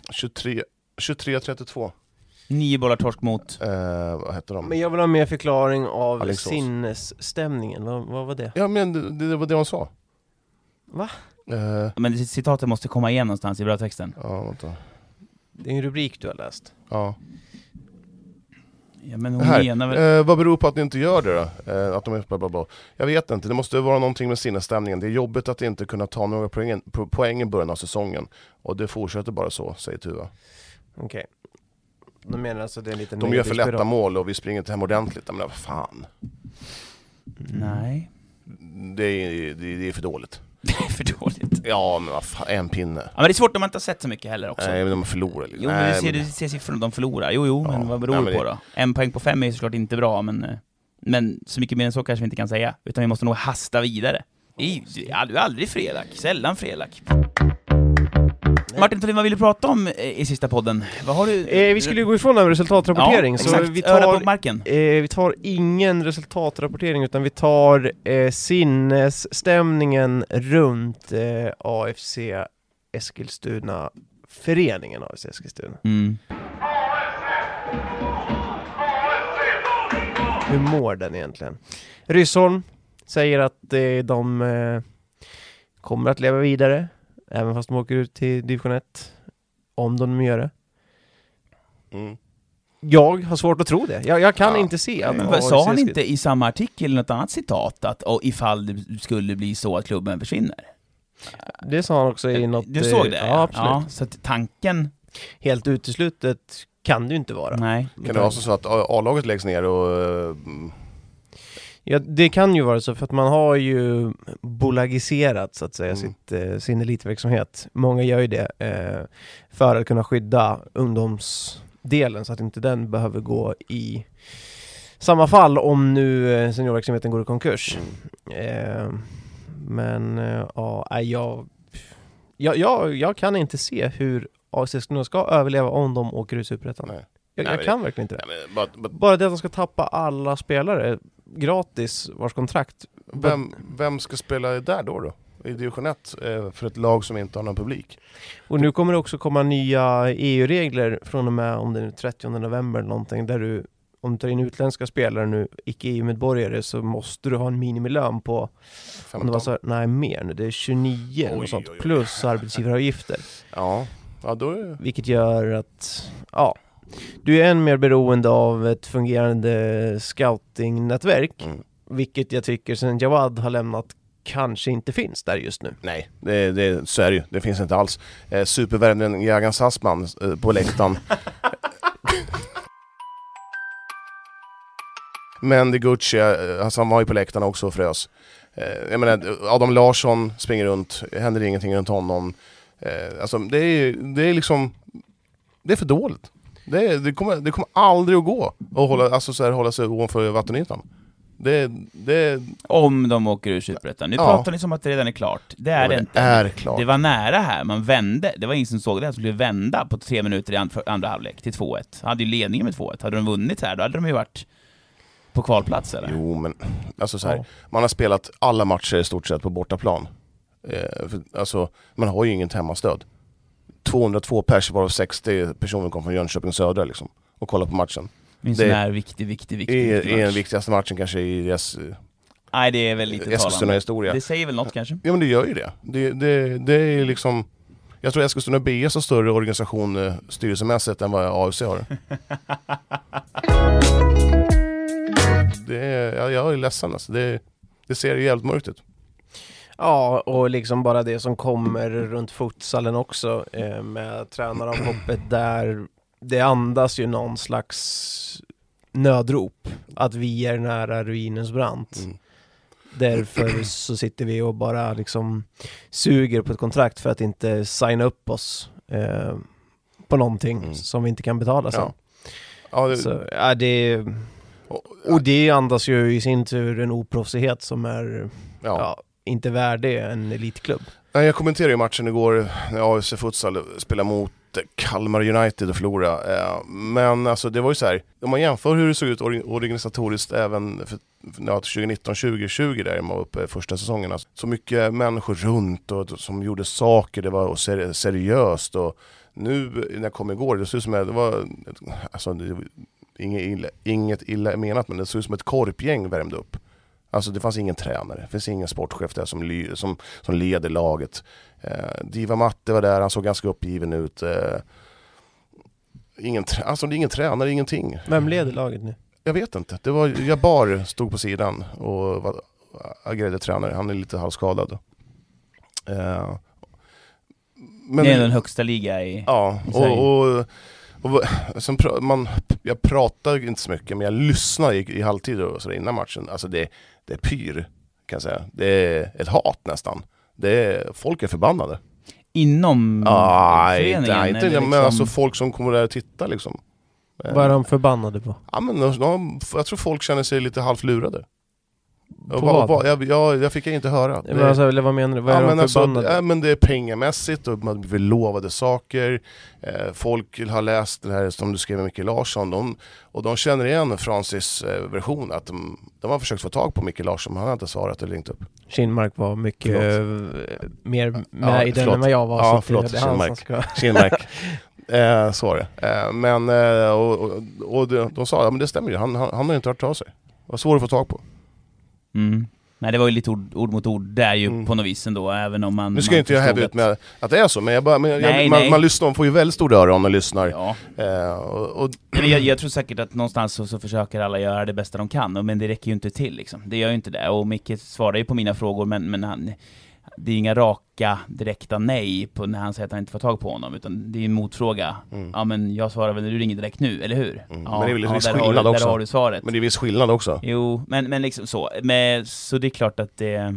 23-32. 9 bollar torsk mot... vad heter de? Men jag vill ha mer förklaring av Alingsås. Sinnesstämningen. Vad var det? Ja, men det var det hon sa. Va? Men citatet måste komma igen någonstans i brödtexten. Ja, vänta. Det är en rubrik du har läst. Ja. Ja, men hon menar väl... vad beror på att ni inte gör det då? Att de är blablabla. Jag vet inte, det måste vara någonting med sinnesstämningen. Det är jobbigt att inte kunna ta några poäng i början av säsongen. Och det fortsätter bara så, säger Tuva. Okej. De menar alltså det är lite... De gör för lätta mål och vi springer inte hem ordentligt. Men vad fan. Nej. Det är för dåligt. Det är för dåligt. Ja, men vad fan, en pinne. Ja, men det är svårt om man inte har sett så mycket heller också. Nej, men de förlorar. Jo, men du ser siffrorna, de förlorar. Jo, ja, men vad beror det på då? 1 poäng på 5 är såklart inte bra, men så mycket mer än så kanske vi inte kan säga. Utan vi måste nog hasta vidare. Du är aldrig fredag, sällan fredag. Martin Tholin, vad vill du prata om i sista podden? Vad har du? Vi skulle ju gå ifrån en resultatrapportering. Ja, så exakt. vi Öra på marken. Vi tar ingen resultatrapportering utan vi tar sinnesstämningen runt AFC Eskilstuna, föreningen AFC Eskilstuna. Hur mår den egentligen? Ryssholm säger att de kommer att leva vidare även fast de åker ut till division 1 om de gör det. Jag har svårt att tro det. Jag kan inte se att... Men sa han inte i samma artikel något annat citat att ifall det skulle bli så att klubben försvinner? Det sa han också i något... Du såg det? Ja, absolut. Ja, så att tanken... Helt uteslutet kan det ju inte vara. Nej. Kan det vara så att A-laget läggs ner och... Ja, det kan ju vara så för att man har ju bolagiserat så att säga sin elitverksamhet. Många gör ju det för att kunna skydda ungdomsdelen så att inte den behöver gå i samma fall om nu seniorverksamheten går i konkurs. Men jag kan inte se hur AFC ska överleva om de åker ut Superettan. Jag kan verkligen inte det. Nej, bara det att de ska tappa alla spelare gratis vars kontrakt. Vem ska spela där då? I division 1 för ett lag som inte har någon publik. Och nu kommer det också komma nya EU-regler från och med om det är 30 november eller någonting där om du tar in utländska spelare nu, icke EU-medborgare, så måste du ha en minimilön på 15. Om det var så, nej mer nu, det är 29 och sånt, plus arbetsgivaravgifter. Ja då är... Vilket gör att du är än mer beroende av ett fungerande scouting-nätverk, vilket jag tycker sen Jawad har lämnat kanske inte finns där just nu. Nej, så är det ju. Det finns inte alls. Supervärden Jagan Sassman på läktaren. Men Gucci, alltså han var ju på läktarna också och frös. Jag menar, Adam Larsson springer runt, händer ingenting runt honom. Alltså det är liksom, det är för dåligt. Det kommer aldrig att gå att hålla sig ovanför vattenytan. Om de åker ur Superettan. Nu pratar ni som att det redan är klart. Det är det inte. Klart. Det var nära här. Man vände. Det var ingen som såg det. Det skulle vända på 3 minuter i andra halvlek till 2-1. Hade ju ledningen med 2-1. Hade de vunnit här, då hade de ju varit på kvalplats, eller? Jo, men alltså så här, man har spelat alla matcher i stort sett på bortaplan. Alltså, man har ju inget hemmastöd. 202 pers, varav 60 personer kom från Jönköping södra liksom, och kolla på matchen. Det är en sån här viktig match. Är den viktigaste matchen kanske i deras... Nej, det är väl lite Eskilstuna historia. Det säger väl något kanske? Ja, men det gör ju det. Det är liksom... Jag tror Eskilstuna BS har större organisation styrelsemässigt än vad AFC har. Jag är ledsen alltså. Det ser ju jävligt mörkt ut. Ja, och liksom bara det som kommer runt futsalen också med tränaravhoppet där, det andas ju någon slags nödrop att vi är nära ruinens brant. Därför så sitter vi och bara liksom suger på ett kontrakt för att inte signa upp oss på någonting som vi inte kan betala sen. Och det andas ju i sin tur en oproffsighet som är inte värdig en elitklubb. Jag kommenterade ju matchen igår när AFC Futsal spelade mot Kalmar United och förlorade. Men alltså det var ju så här, om man jämför hur det såg ut organisatoriskt även för 2019-2020 där man var uppe första säsongen. Alltså, så mycket människor runt och som gjorde saker, det var seriöst. Och nu när jag kom igår, det såg ut som det var alltså, inget illa menat, men det såg ut som ett korpgäng värmde upp. Alltså det fanns ingen tränare, det finns ingen sportchef där som leder laget. Diva Matte var där, han såg ganska uppgiven ut. Det är ingen tränare, ingenting. Vem leder laget nu? Jag vet inte. Det var Jabbar stod på sidan och agerade tränare. Han är lite halvskadad. Men det är den högsta liga i Sverige. Och sen jag pratar inte så mycket, men jag lyssnar i halvtid och så innan matchen. Alltså det är pyr, kan jag säga. Det är ett hat nästan. Folk är förbannade. Inom föreningen? Nej, inte liksom... men alltså folk som kommer där och tittar liksom. Vad är de förbannade på? Ja, men jag tror folk känner sig lite halvlurade. Jag fick inte höra. Vad menar du? Vad är de förbannade? Men det är pengamässigt och man vill lovade saker. Folk har läst det här som du skrev med Micke Larsson. De känner igen Francis version. Att de har försökt få tag på Micke Larsson, men han har inte svarat eller ringt upp. Kinmark var mycket mer med i den än vad jag var. Ja, förlåt. Kinmark. Så är det. Men de sa, men det stämmer ju. Han har inte hört av sig. Det var svårt att få tag på. Nej, det var ju lite ord mot ord där ju på något vis ändå, även om man... Nu ska inte jag hävda ut med att det är så, men man lyssnar, man får ju väldigt stora öron och lyssnar. Ja. Jag tror säkert att någonstans så försöker alla göra det bästa de kan, men det räcker ju inte till liksom. Det gör ju inte det, och Micke svarar ju på mina frågor, men det är inga raka, direkta nej på när han säger att han inte får tag på honom, utan det är en motfråga. Ja, men jag svarar väl när du ringer direkt nu, eller hur? Ja, men det är väl en viss skillnad också. Där har du svaret. Men det är viss skillnad också. Jo, men liksom så. Så det är klart att det...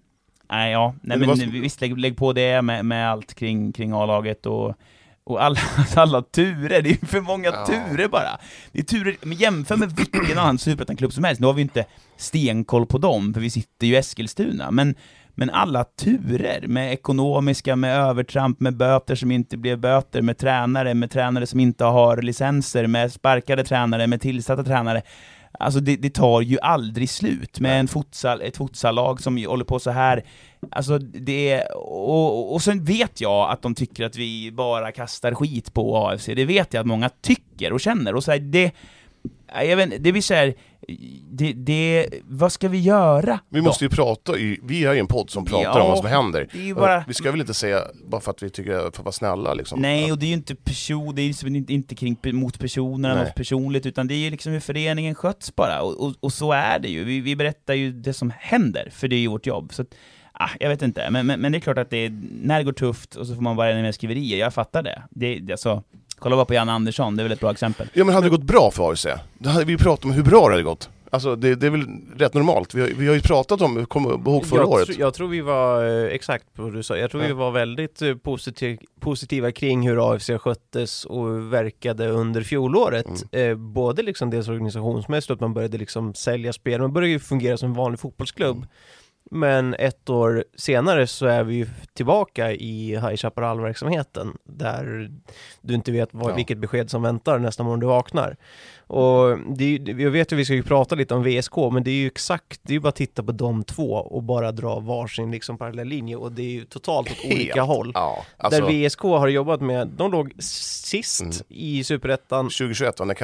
Visst, lägg på det med allt kring A-laget och alla turer. Det är för många turer bara. Det är turer, men jämför med vilken annan superettan-klubb som helst. Nu har vi inte stenkoll på dem, för vi sitter ju i Eskilstuna. Men alla turer med ekonomiska, med övertramp, med böter som inte blev böter, med tränare som inte har licenser, med sparkade tränare, med tillsatta tränare. Alltså det tar ju aldrig slut med ett futsallag som håller på så här. Alltså det och sen vet jag att de tycker att vi bara kastar skit på AFC. Det vet jag att många tycker och känner, och så här, jag vet, det blir så här, vad ska vi göra? Vi måste ju prata, vi har ju en podd som pratar om vad som händer. Vi ska väl inte säga bara för att vi tycker att vara snälla liksom. Nej, och det är ju inte det är liksom inte kring mot personerna något personligt, utan det är ju liksom hur föreningen sköts bara, och så är det ju. Vi berättar ju det som händer, för det är ju vårt jobb. Så att, jag vet inte, men det är klart att när det går tufft och så får man bara med skriverier. Jag fattar det. Det alltså, kolla bara på Jan Andersson, det är väl ett bra exempel. Ja, men hade det gått bra för AFC? Vi pratade om hur bra det hade gått. Alltså det är väl rätt normalt. Vi har ju pratat om, kom ihåg förra året. Jag tror vi var, exakt på vad du sa, jag tror vi var väldigt positiva kring hur AFC sköttes och verkade under fjolåret. Både liksom dels organisationsmässigt, att man började liksom sälja spel, man började ju fungera som en vanlig fotbollsklubb. Men ett år senare så är vi ju tillbaka i High Chaparral-verksamheten där du inte vet vilket besked som väntar nästa morgon du vaknar. Och jag vet ju vi ska ju prata lite om VSK, men det är ju exakt, det är ju bara att titta på de två och bara dra varsin liksom parallell linje, och det är ju totalt åt olika håll. Ja, alltså, där VSK har jobbat med, de låg sist i Superettan 2021 när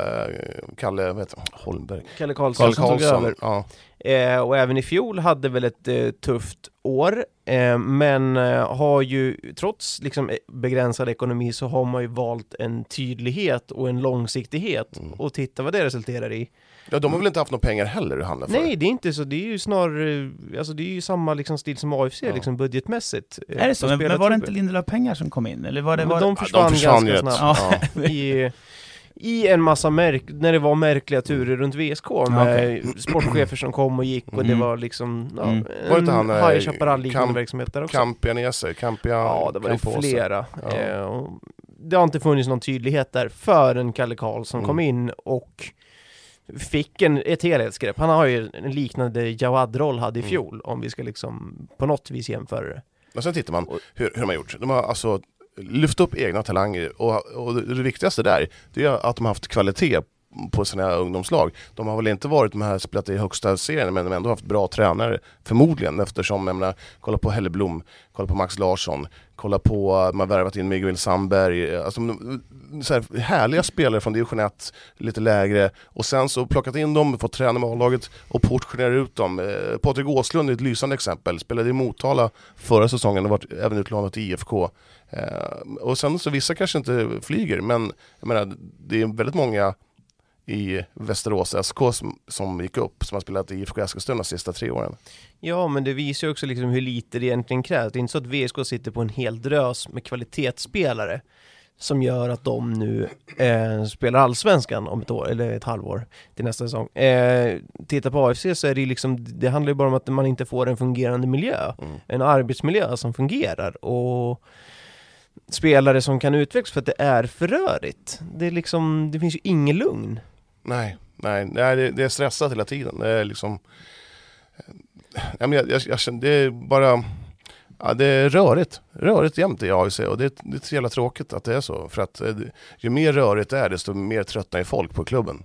Kalle vet jag, Holmberg. Kalle Karlsson tog över. Ja. Och även i fjol hade väl ett tufft år, men har ju trots liksom begränsad ekonomi så har man ju valt en tydlighet och en långsiktighet, och titta vad det resulterar i. Ja, de har väl inte haft några pengar heller att handla för? Nej, det är inte så. Det är ju snarare, alltså det är ju samma liksom stil som AFC, liksom budgetmässigt. Är det så? Men var det inte Lindelöf pengar som kom in? Eller var det, de försvann ganska snabbt. Ja. I en massa när det var märkliga turer runt VSK med sportchefer som kom och gick, och det var liksom var inte han High Chaparral-liknande verksamhet där också. Ja, det var ju flera. Det har inte funnits någon tydlighet där förrän Kalle Karlsson kom in och fick ett helhetsgrepp. Han har ju en liknande Jawad-roll hade i fjol, om vi ska liksom på något vis jämföra det. Men sen tittar man hur de har gjort. De har alltså lyft upp egna talanger, och det viktigaste där, det är att de har haft kvalitet på sina ungdomslag. De har väl inte varit de här spelat i högsta serien, men de har ändå haft bra tränare förmodligen, eftersom jag menar, kolla på Helleblom, kolla på Max Larsson, kolla på, man har värvat in Miguel Sandberg, alltså så här, härliga spelare från division 1, lite lägre, och sen så plockat in dem, fått träna med A-laget och portionerat ut dem. Patrik Åslund är ett lysande exempel, spelade i Motala förra säsongen och varit även utlånat till IFK. Och sen så vissa kanske inte flyger, men jag menar, det är väldigt många i Västerås SK som gick upp, som har spelat i IFK Eskilstuna de sista 3 åren. Ja, men det visar ju också liksom hur lite det egentligen krävs. Det är inte så att VSK sitter på en hel drös med kvalitetsspelare som gör att de nu spelar allsvenskan om ett år eller ett halvår till nästa säsong. Titta på AFC så är det liksom, det handlar ju bara om att man inte får en fungerande miljö, en arbetsmiljö som fungerar, och spelare som kan utvecklas, för att det är för rörigt. Det är liksom, det finns ju ingen lugn. Nej, det är stressat hela tiden. Det är liksom, jag känner, det är bara, det är rörigt jämt i AFC, och det är så jävla tråkigt att det är så, för att ju mer rörigt det är, desto mer tröttnar folk på klubben.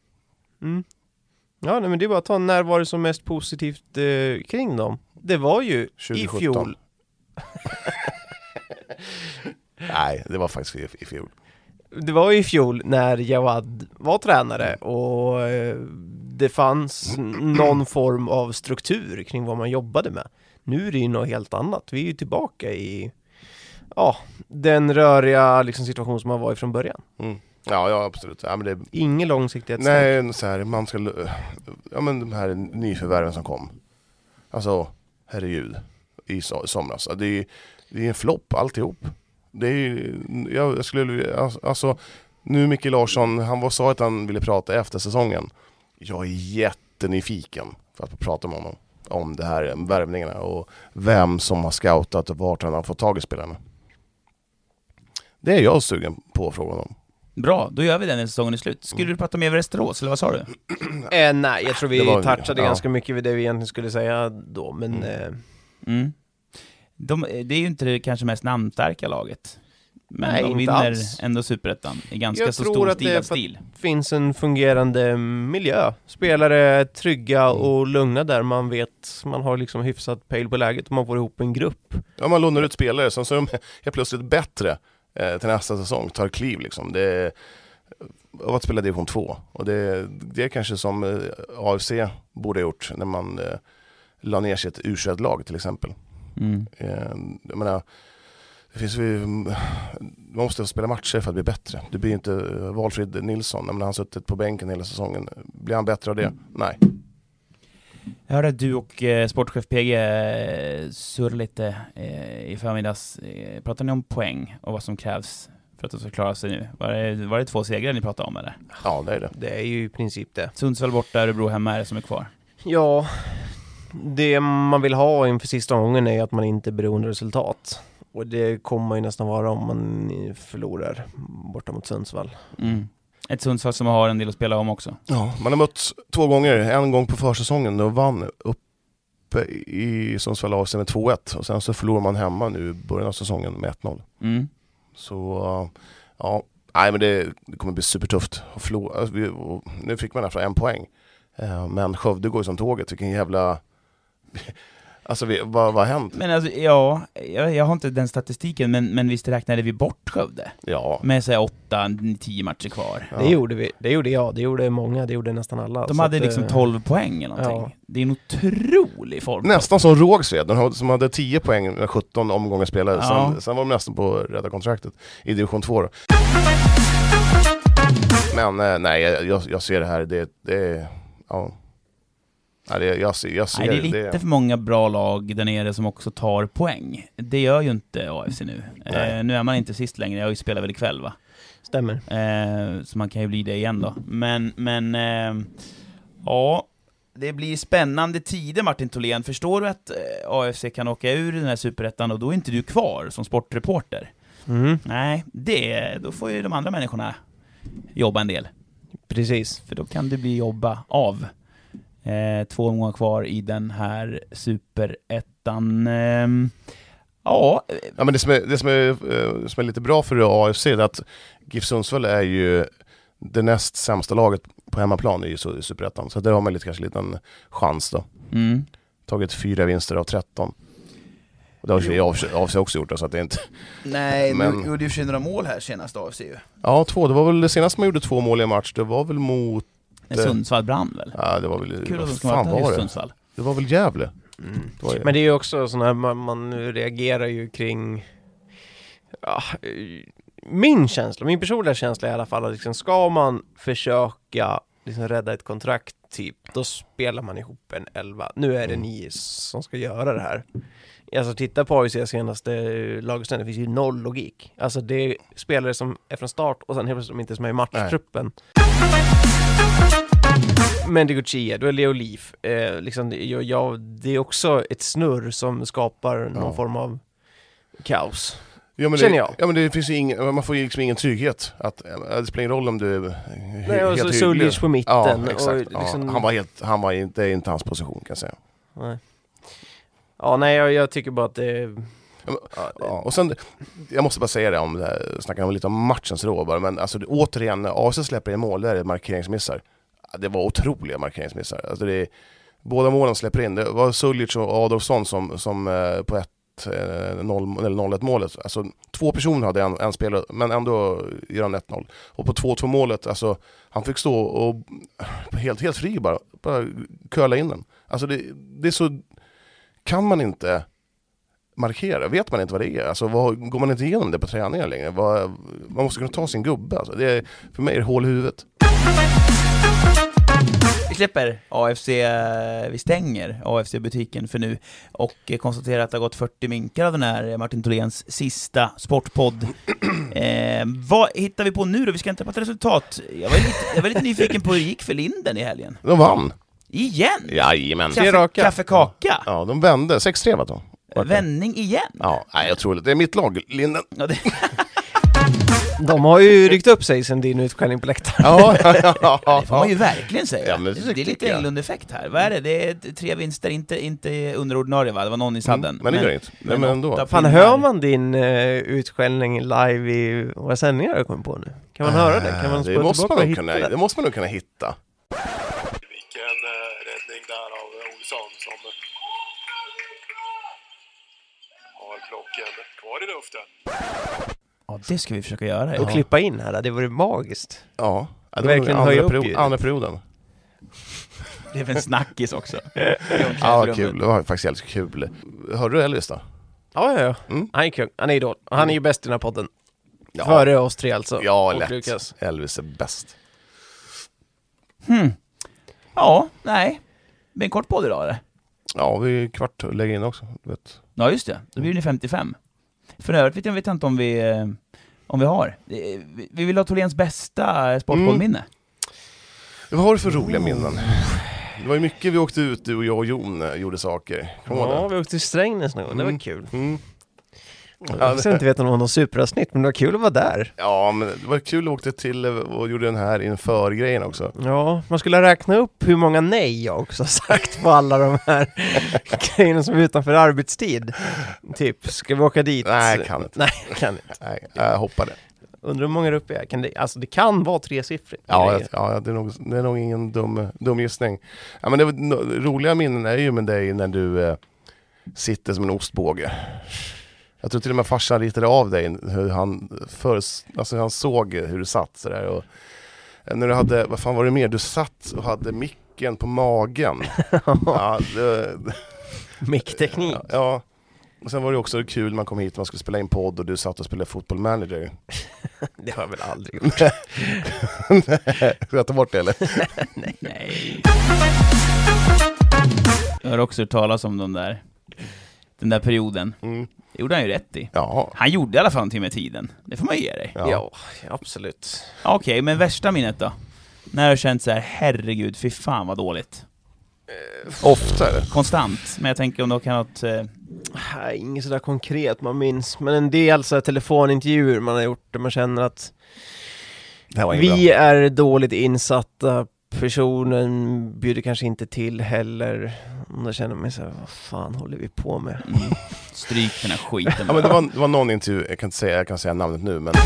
Ja, men det är bara att ta när var det som mest positivt kring dem. Det var ju 2017. I fjol. Nej, det var faktiskt i fjol. Det var i fjol när Jawad var tränare, och det fanns någon form av struktur kring vad man jobbade med. Nu är det ju något helt annat. Vi är ju tillbaka i den röriga liksom, situation som man var i från början. Ja, absolut. Ja, men det... Ingen långsiktighet. Nej, så här, man ska... Ja, men de här nyförvärven som kom. Alltså, herregud. I somras. Det är en flopp alltihop. Det är, jag skulle, alltså, nu Micke Larsson, han sa att han ville prata efter säsongen. Jag är jättenyfiken för att prata med honom om det här värvningarna och vem som har scoutat och vart han har fått tag i spelarna. Det är jag sugen på att fråga honom. Bra, då gör vi den när säsongen är slut. Skulle du prata mer över Västerås, eller vad sa du? Nej, jag tror vi touchade ganska mycket vid det vi egentligen skulle säga då, men... Det är ju inte det kanske mest namnstarka laget. Men nej, de vinner ändå Superettan i ganska så stor stil. Det finns en fungerande miljö. Spelare är trygga och lugna där. Man vet, man har liksom hyfsat pejl på läget och man får ihop en grupp. Ja, man lånar ut spelare som så är plötsligt bättre till nästa säsong. Tar kliv liksom. Det är att spela division 2. Och det är kanske som AFC borde ha gjort när man la ner sitt U21-lag till exempel. Jag menar, det finns man måste spela matcher för att bli bättre. Det blir inte Valfrid Nilsson när han har suttit på bänken hela säsongen. Blir han bättre av det? Nej. Jag hörde att du och sportchef PG surr lite i förmiddags. Pratar ni om poäng och vad som krävs för att de ska klara sig nu? Var det 2 segrar ni pratade om eller? Ja, det är det. Det är ju i princip det. Sundsvall borta, Örebro hemma är det som är kvar. Ja, det man vill ha inför sista omgången är att man inte är beroende resultat. Och det kommer man ju nästan vara om man förlorar borta mot Sundsvall. Ett Sundsvall som har en del att spela om också. Ja, man har mötts 2 gånger. En gång på försäsongen och vann uppe i Sundsvall AFC med 2-1. Och sen så förlorar man hemma nu i början av säsongen med 1-0. Så ja, nej men det kommer bli supertufft att förlora. Alltså, nu fick man efter 1 poäng. Men Skövde går ju som tåget. Vilken jävla... Alltså vad har hänt? Men alltså, jag har inte den statistiken, men visst räknade vi bort Skövde? Ja. Med så 8-10 matcher kvar. Ja. Det gjorde vi. Det gjorde jag. Det gjorde många. Det gjorde nästan alla. De hade liksom 12 poäng eller någonting. Ja. Det är en otrolig form. Nästan som Rågsved, som hade 10 poäng när 17 omgångar spelade. Ja. Sen var de nästan på rädda kontraktet i division 2 då. Men nej, jag ser det här. Det ja. Nej, jag ser nej, det är lite för många bra lag där nere som också tar poäng. Det gör ju inte AFC nu. Nu är man inte sist längre. Jag spelar väl ikväll, va? Stämmer. Så man kan ju bli det igen då. Men ja, det blir spännande tider, Martin Tholén. Förstår du att AFC kan åka ur den här superettan och då är inte du kvar som sportreporter? Nej, då får ju de andra människorna jobba en del. Precis. För då kan det bli jobba av. 2 omgångar kvar i den här superettan. Ja, men det som är lite bra för AFC är att GIF Sundsvall är ju det näst sämsta laget på hemmaplan i superettan. Så där har man kanske lite en chans då. Tagit 4 vinster av 13. Och det har AFC också gjort, så att det är inte... Nej, men gjorde ju för sig några mål här senast AFC ju. Ja, 2. Det var väl det senaste man gjorde 2 mål i en match. Det var väl mot... Sundsvall brann väl? Ja, det var väl... Kul att de ska vara just Sundsvall. Det var väl Gävle. Men det är ju också sån här, man reagerar ju kring... Ja, min personliga känsla i alla fall, att liksom, ska man försöka liksom rädda ett kontrakt typ, då spelar man ihop en 11. Nu är det 9 som ska göra det här. Alltså titta på AICs senaste laguppställning, det finns ju 0 logik. Alltså det är spelare som är från start och sen helt plötsligt inte som är i matchtruppen. Men det går Chia, då är Leo Leaf. Liksom, det är också ett snurr som skapar någon form av kaos. Ja, men känner jag. Ja, men det finns ju man får ju liksom ingen trygghet. Det spelar ingen roll om du är helt hygglig. Sullic på mitten. Ja, exakt. Och liksom... Han var inte i hans position, kan jag säga. Nej. Ja, nej, jag tycker bara att det... Och sen, jag måste bara säga det om det här, snackar lite om matchens rå bara, men alltså återigen, AC släpper i mål, där är markeringsmissar. Det var otroliga markeringsmissar. Alltså båda målen släpper in. Det var Sullic och Adolfsson som på 1-0 målet. Alltså 2 personer hade en spelare, men ändå gör han 1-0. Och på 2-2 målet, alltså han fick stå och helt fri bara curla in den. Alltså det är så, kan man inte markera, vet man inte vad det är. Alltså går man inte igenom det på träningar längre? Man måste kunna ta sin gubbe. Alltså, för mig är det hål i huvudet. Vi släpper AFC, vi stänger AFC-butiken för nu och konstaterar att det har gått 40 minkar av den här Martin Tholéns sista sportpodd. Vad hittar vi på nu då? Vi ska inte på ett resultat. Jag var lite nyfiken på hur det gick för Linden i helgen. De vann. Igen? Jajamän. Kaffekaka. Ja, de vände. 6-3 va då? Vändning igen? Ja, jag tror det är mitt lag, Linden. Ja, de har ju ryckt upp sig sen din utskällning på läktaren. Ja. Det får man ju verkligen säga. Ja, det är lite Englund-effekt här. Vad är det? Det är 3 vinster, inte underordinarie, va? Det var någon i sadden. Men det gör inte. Men ändå. Fan, hör man din utskällning live i våra sändningar jag kommer på nu? Kan man höra det? Kan man det måste man nog kunna hitta. Vilken räddning där av Olsson som har klocken kvar i luften. Ja, det ska vi försöka göra. Och klippa in här, det vore magiskt. Ja, det verkligen höja upp andra perioden. Det är väl en snackis också. Ja, kul. Det var faktiskt helt kul. Hörde du Elvis då? Ja. Han är kul. Han är idol. Han är ju bäst i den här podden. Ja. Före oss 3 alltså. Ja, lätt. Lukas. Elvis är bäst. Ja, nej. Det blir en kort podd idag, eller? Ja, vi är kvart lägger in också, du vet. Ja, just det. Då blir det 55. För övrigt vet jag inte om Om vi har. Vi vill ha Tholens bästa sportbollminne. Vad har du för roliga minnen? Det var ju mycket vi åkte ut, du och jag och Jon gjorde saker. Ja, vi åkte till Strängnäs någon gång. Det var kul. Jag visste inte veta om det var något superavsnitt, men det var kul att vara där. Ja, men det var kul att åka till och gjorde den här inför-grejen också. Ja, man skulle räkna upp hur många nej jag också har sagt på alla de här grejerna som är utanför arbetstid. Typ, ska vi åka dit? Nej, jag kan inte. Nej, kan inte. Nej, jag hoppade. Undrar hur många är uppe jag? Alltså det kan vara 3-siffrigt. Ja, det är nog ingen dum gissning. Ja, men roliga minnen är ju med dig när du sitter som en ostbåge. Jag tror till och med farsan ritade av dig hur han såg hur du satt så där, och när du hade, vad fan var det mer? Du satt och hade micken på magen. Ja, mickteknik. Ja. Och sen var det också kul när man kom hit, man skulle spela in podd och du satt och spelade Football Manager. Det har jag väl aldrig gjort. Ska jag ta bort det eller? Nej. Jag har också hört talas om den där perioden. Det gjorde han ju rätt i. Ja. Han gjorde i alla fall någonting med tiden. Det får man ge dig. Ja, absolut. Okej, men värsta minnet då? När du känt så här, herregud, fy fan vad dåligt. Ofta eller? Konstant. Men jag tänker om det kan något... Nej, inget sådär konkret man minns. Men en del så här telefonintervjuer man har gjort där man känner att vi är dåligt insatta. Personen bjuder kanske inte till heller. Och då känner man så här, vad fan håller vi på med? Stryk den här skiten. Ja, men det var någon intervju, jag kan säga namnet nu, men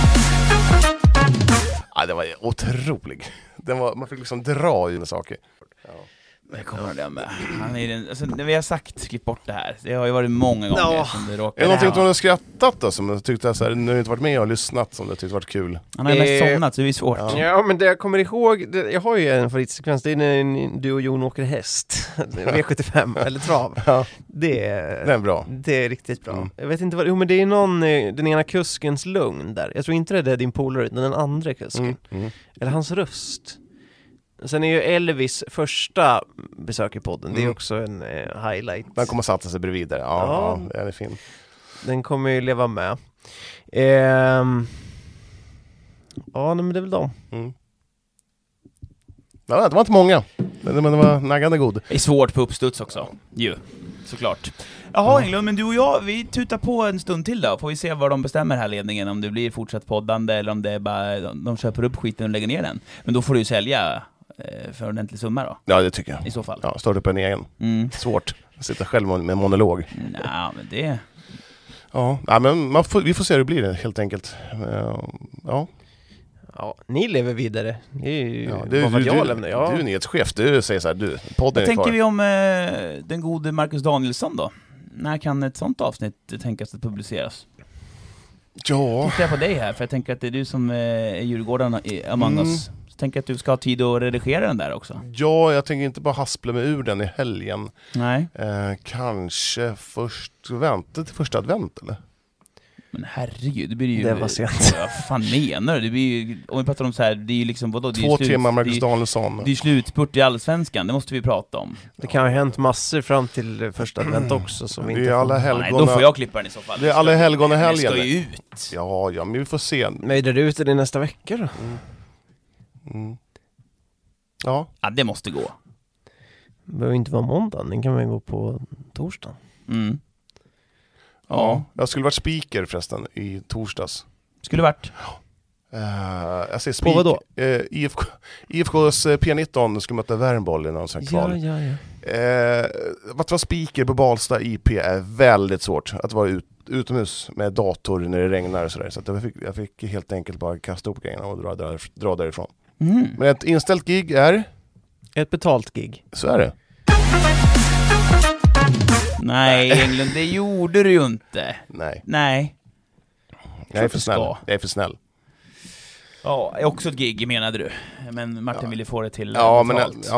det var otrolig. Man fick liksom dra i saker. Ja. Det kommer det med. När vi har sagt klipp bort det här. Det har ju varit många gånger som det råkar. Är det någonting som du har skrattat då, som du tyckte så här, när du inte varit med och lyssnat, som du tyckte varit kul? Han har ju mest somnat, så det är svårt. Ja, men det jag kommer ihåg, jag har ju en favoritsekvens, det är när du och Jon åker häst. V75 eller trav. Ja. Det är bra. Det är riktigt bra. Jag vet inte vad, men det är någon, den ena kuskens lugn där. Jag tror inte det är din polare, utan den andra kusken. Eller hans röst. Sen är ju Elvis första besök i podden. Det är också en highlight. Den kommer sätta sig bredvid där. Ja, det är fin. Den kommer ju leva med. Men det är väl dem. Ja, det var inte många. Men det var naggande god. Det är svårt på uppstuds också. Såklart. Jaha, Englund, men du och jag, vi tutar på en stund till då. Får vi se vad de bestämmer här ledningen. Om det blir fortsatt poddande eller om det är bara de köper upp skiten och lägger ner den. Men då får du ju sälja för en ordentlig summa då. Ja, det tycker jag. I så fall. Ja, starta upp en egen. Svårt. Sitta själv med en monolog. Nej, men det... Ja, men vi får se hur det blir helt enkelt. Ja. Ja, ni lever vidare. Det är ju du är nyhetschef. Du säger så här, podden är kvar. Vad tänker vi om den gode Marcus Danielsson då? När kan ett sånt avsnitt tänkas att publiceras? Ja. Tittar jag på dig här, för jag tänker att det är du som är Djurgården among us. Så tänker att du ska ha tid att redigera den där också. Ja, jag tänker inte bara haspla mig ur den i helgen. Nej. Kanske vänta till första advent, eller? Men herregud, det blir ju... Det var sent. Vad fan menar du? Det blir ju, om vi pratar om så här, det är ju liksom... Vadå, det är 2 timmar Marcus Danielsson. Det är slutspurt i Allsvenskan, det måste vi prata om. Det kan ha hänt massor fram till första advent också. Som det inte är alla helgona... Nej, då får jag klippa den i så fall. Det är alla helgona helgen. Det ska ju ut. Ja, men vi får se. Men det ut det nästa vecka då? Ja, det måste gå. Det behöver inte vara måndag, den kan man gå på torsdag. Ja, jag skulle varit speaker förresten i torsdags. Skulle varit? Jag säger på vad då? IFKs P19 skulle möta Värnboll i någon sån kval. Att vara speaker på Balsta IP är väldigt svårt. Att vara utomhus med dator när det regnar och sådär. Så att jag fick helt enkelt bara kasta upp grejerna och dra därifrån. Men ett inställt gig är? Ett betalt gig. Så är det. Nej, Englund, det gjorde du ju inte. Nej. Jag är för snäll. Ja, också ett gig menade du. Men Martin ville få det till betalt.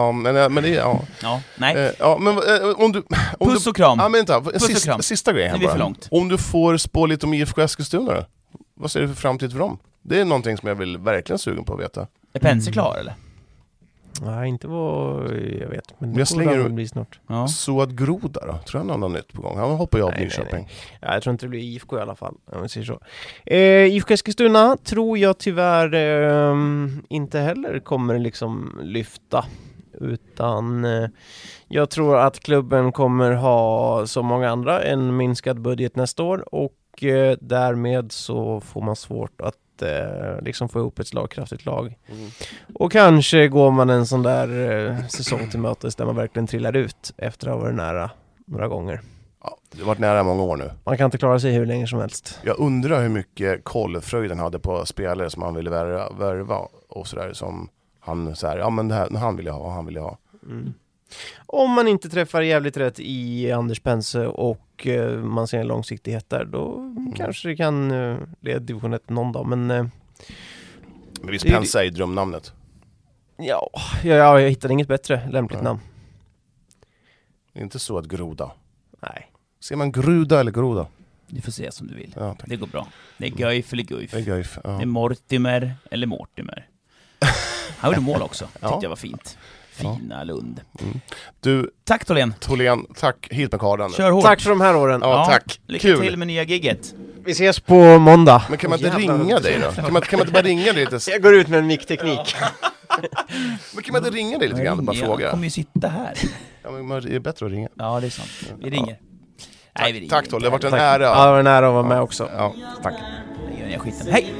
Puss och kram. Ja, men vänta. Sista grejen här bara. För långt. Om du får spå lite om IFK Eskilstuna då? Vad ser du för framtid för dem? Det är någonting som jag vill verkligen sugen på att veta. Är Pense klar eller? Nej, inte vad jag vet. Men jag slänger bli snart. Ja. Så att Groda då? Tror han har något nytt på gång? Han hoppar ju av Nyköping. Ja, jag tror inte det blir IFK i alla fall. Om vi säger så. IFK Eskilstuna tror jag tyvärr inte heller kommer liksom lyfta. Utan jag tror att klubben kommer ha, som många andra, en minskad budget nästa år. Och därmed så får man svårt att liksom få ihop ett slagkraftigt lag. Och kanske går man en sån där säsong till mötes där man verkligen trillar ut efter att ha varit nära några gånger. Ja, det har varit nära många år nu. Man kan inte klara sig hur länge som helst. Jag undrar hur mycket koll Fröjden hade på spelare som han ville värva och sådär, som han så här, ja men det här, han vill jag ha. Om man inte träffar jävligt rätt i Anders Pense och man ser en långsiktighet där, då kanske det kan leda division 1 någon dag. Men visst Pense är drömnamnet? Ja, jag hittade inget bättre lämpligt namn. Det är inte så att Groda. Nej. Ser man Gruda eller Groda? Du får säga som du vill. Ja, det går bra. Det är Guif eller Guif. Det är Guif, ja. Det är Mortimer eller Mortimer. Han gjorde mål också. Tyckte jag var fint. Fina Lund. Du, tack Tholén, tack hit med kardan. Kör hårt. Tack för de här åren. Ja, tack. Lycka Kul. till med nya gigget. Vi ses på måndag. Men kan man inte ringa dig då? Kan man inte bara ringa dig lite? Jag går ut med en mickteknik. Men kan man inte ringa dig lite grann och bara fråga? Jag kommer ju sitta här. Ja, men det är bättre att ringa. Ja, det är sant. Vi ringer. Nej, vi ringer. Tack Tolle, det har varit en tack. ära. Ja, det var en ära att vara med också. Ja, tack. Det gör jag skiten. Hej!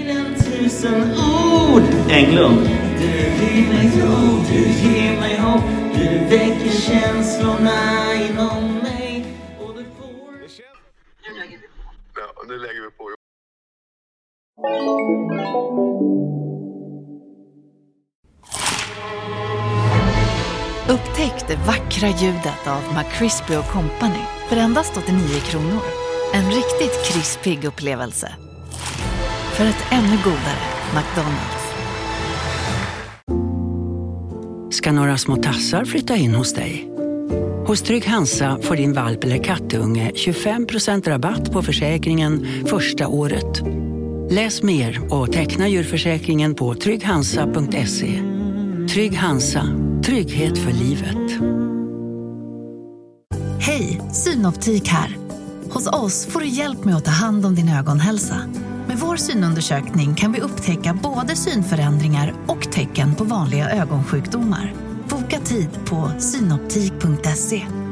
Englund. Du ger mig tro, du ger mig hopp, du väcker känslorna inom mig och du får... Ja, nu lägger vi på. Upptäck det vackra ljudet av McCrispy & Company för endast 89 kronor. En riktigt krispig upplevelse. För ett ännu godare McDonald's. Ska några små tassar flytta in hos dig? Hos Trygg Hansa får din valp eller kattunge 25% rabatt på försäkringen första året. Läs mer och teckna djurförsäkringen på trygghansa.se. Trygg Hansa, trygghet för livet. Hej, Synoptik här. Hos oss får du hjälp med att ta hand om din ögonhälsa. Med vår synundersökning kan vi upptäcka både synförändringar och tecken på vanliga ögonsjukdomar. Boka tid på synoptik.se.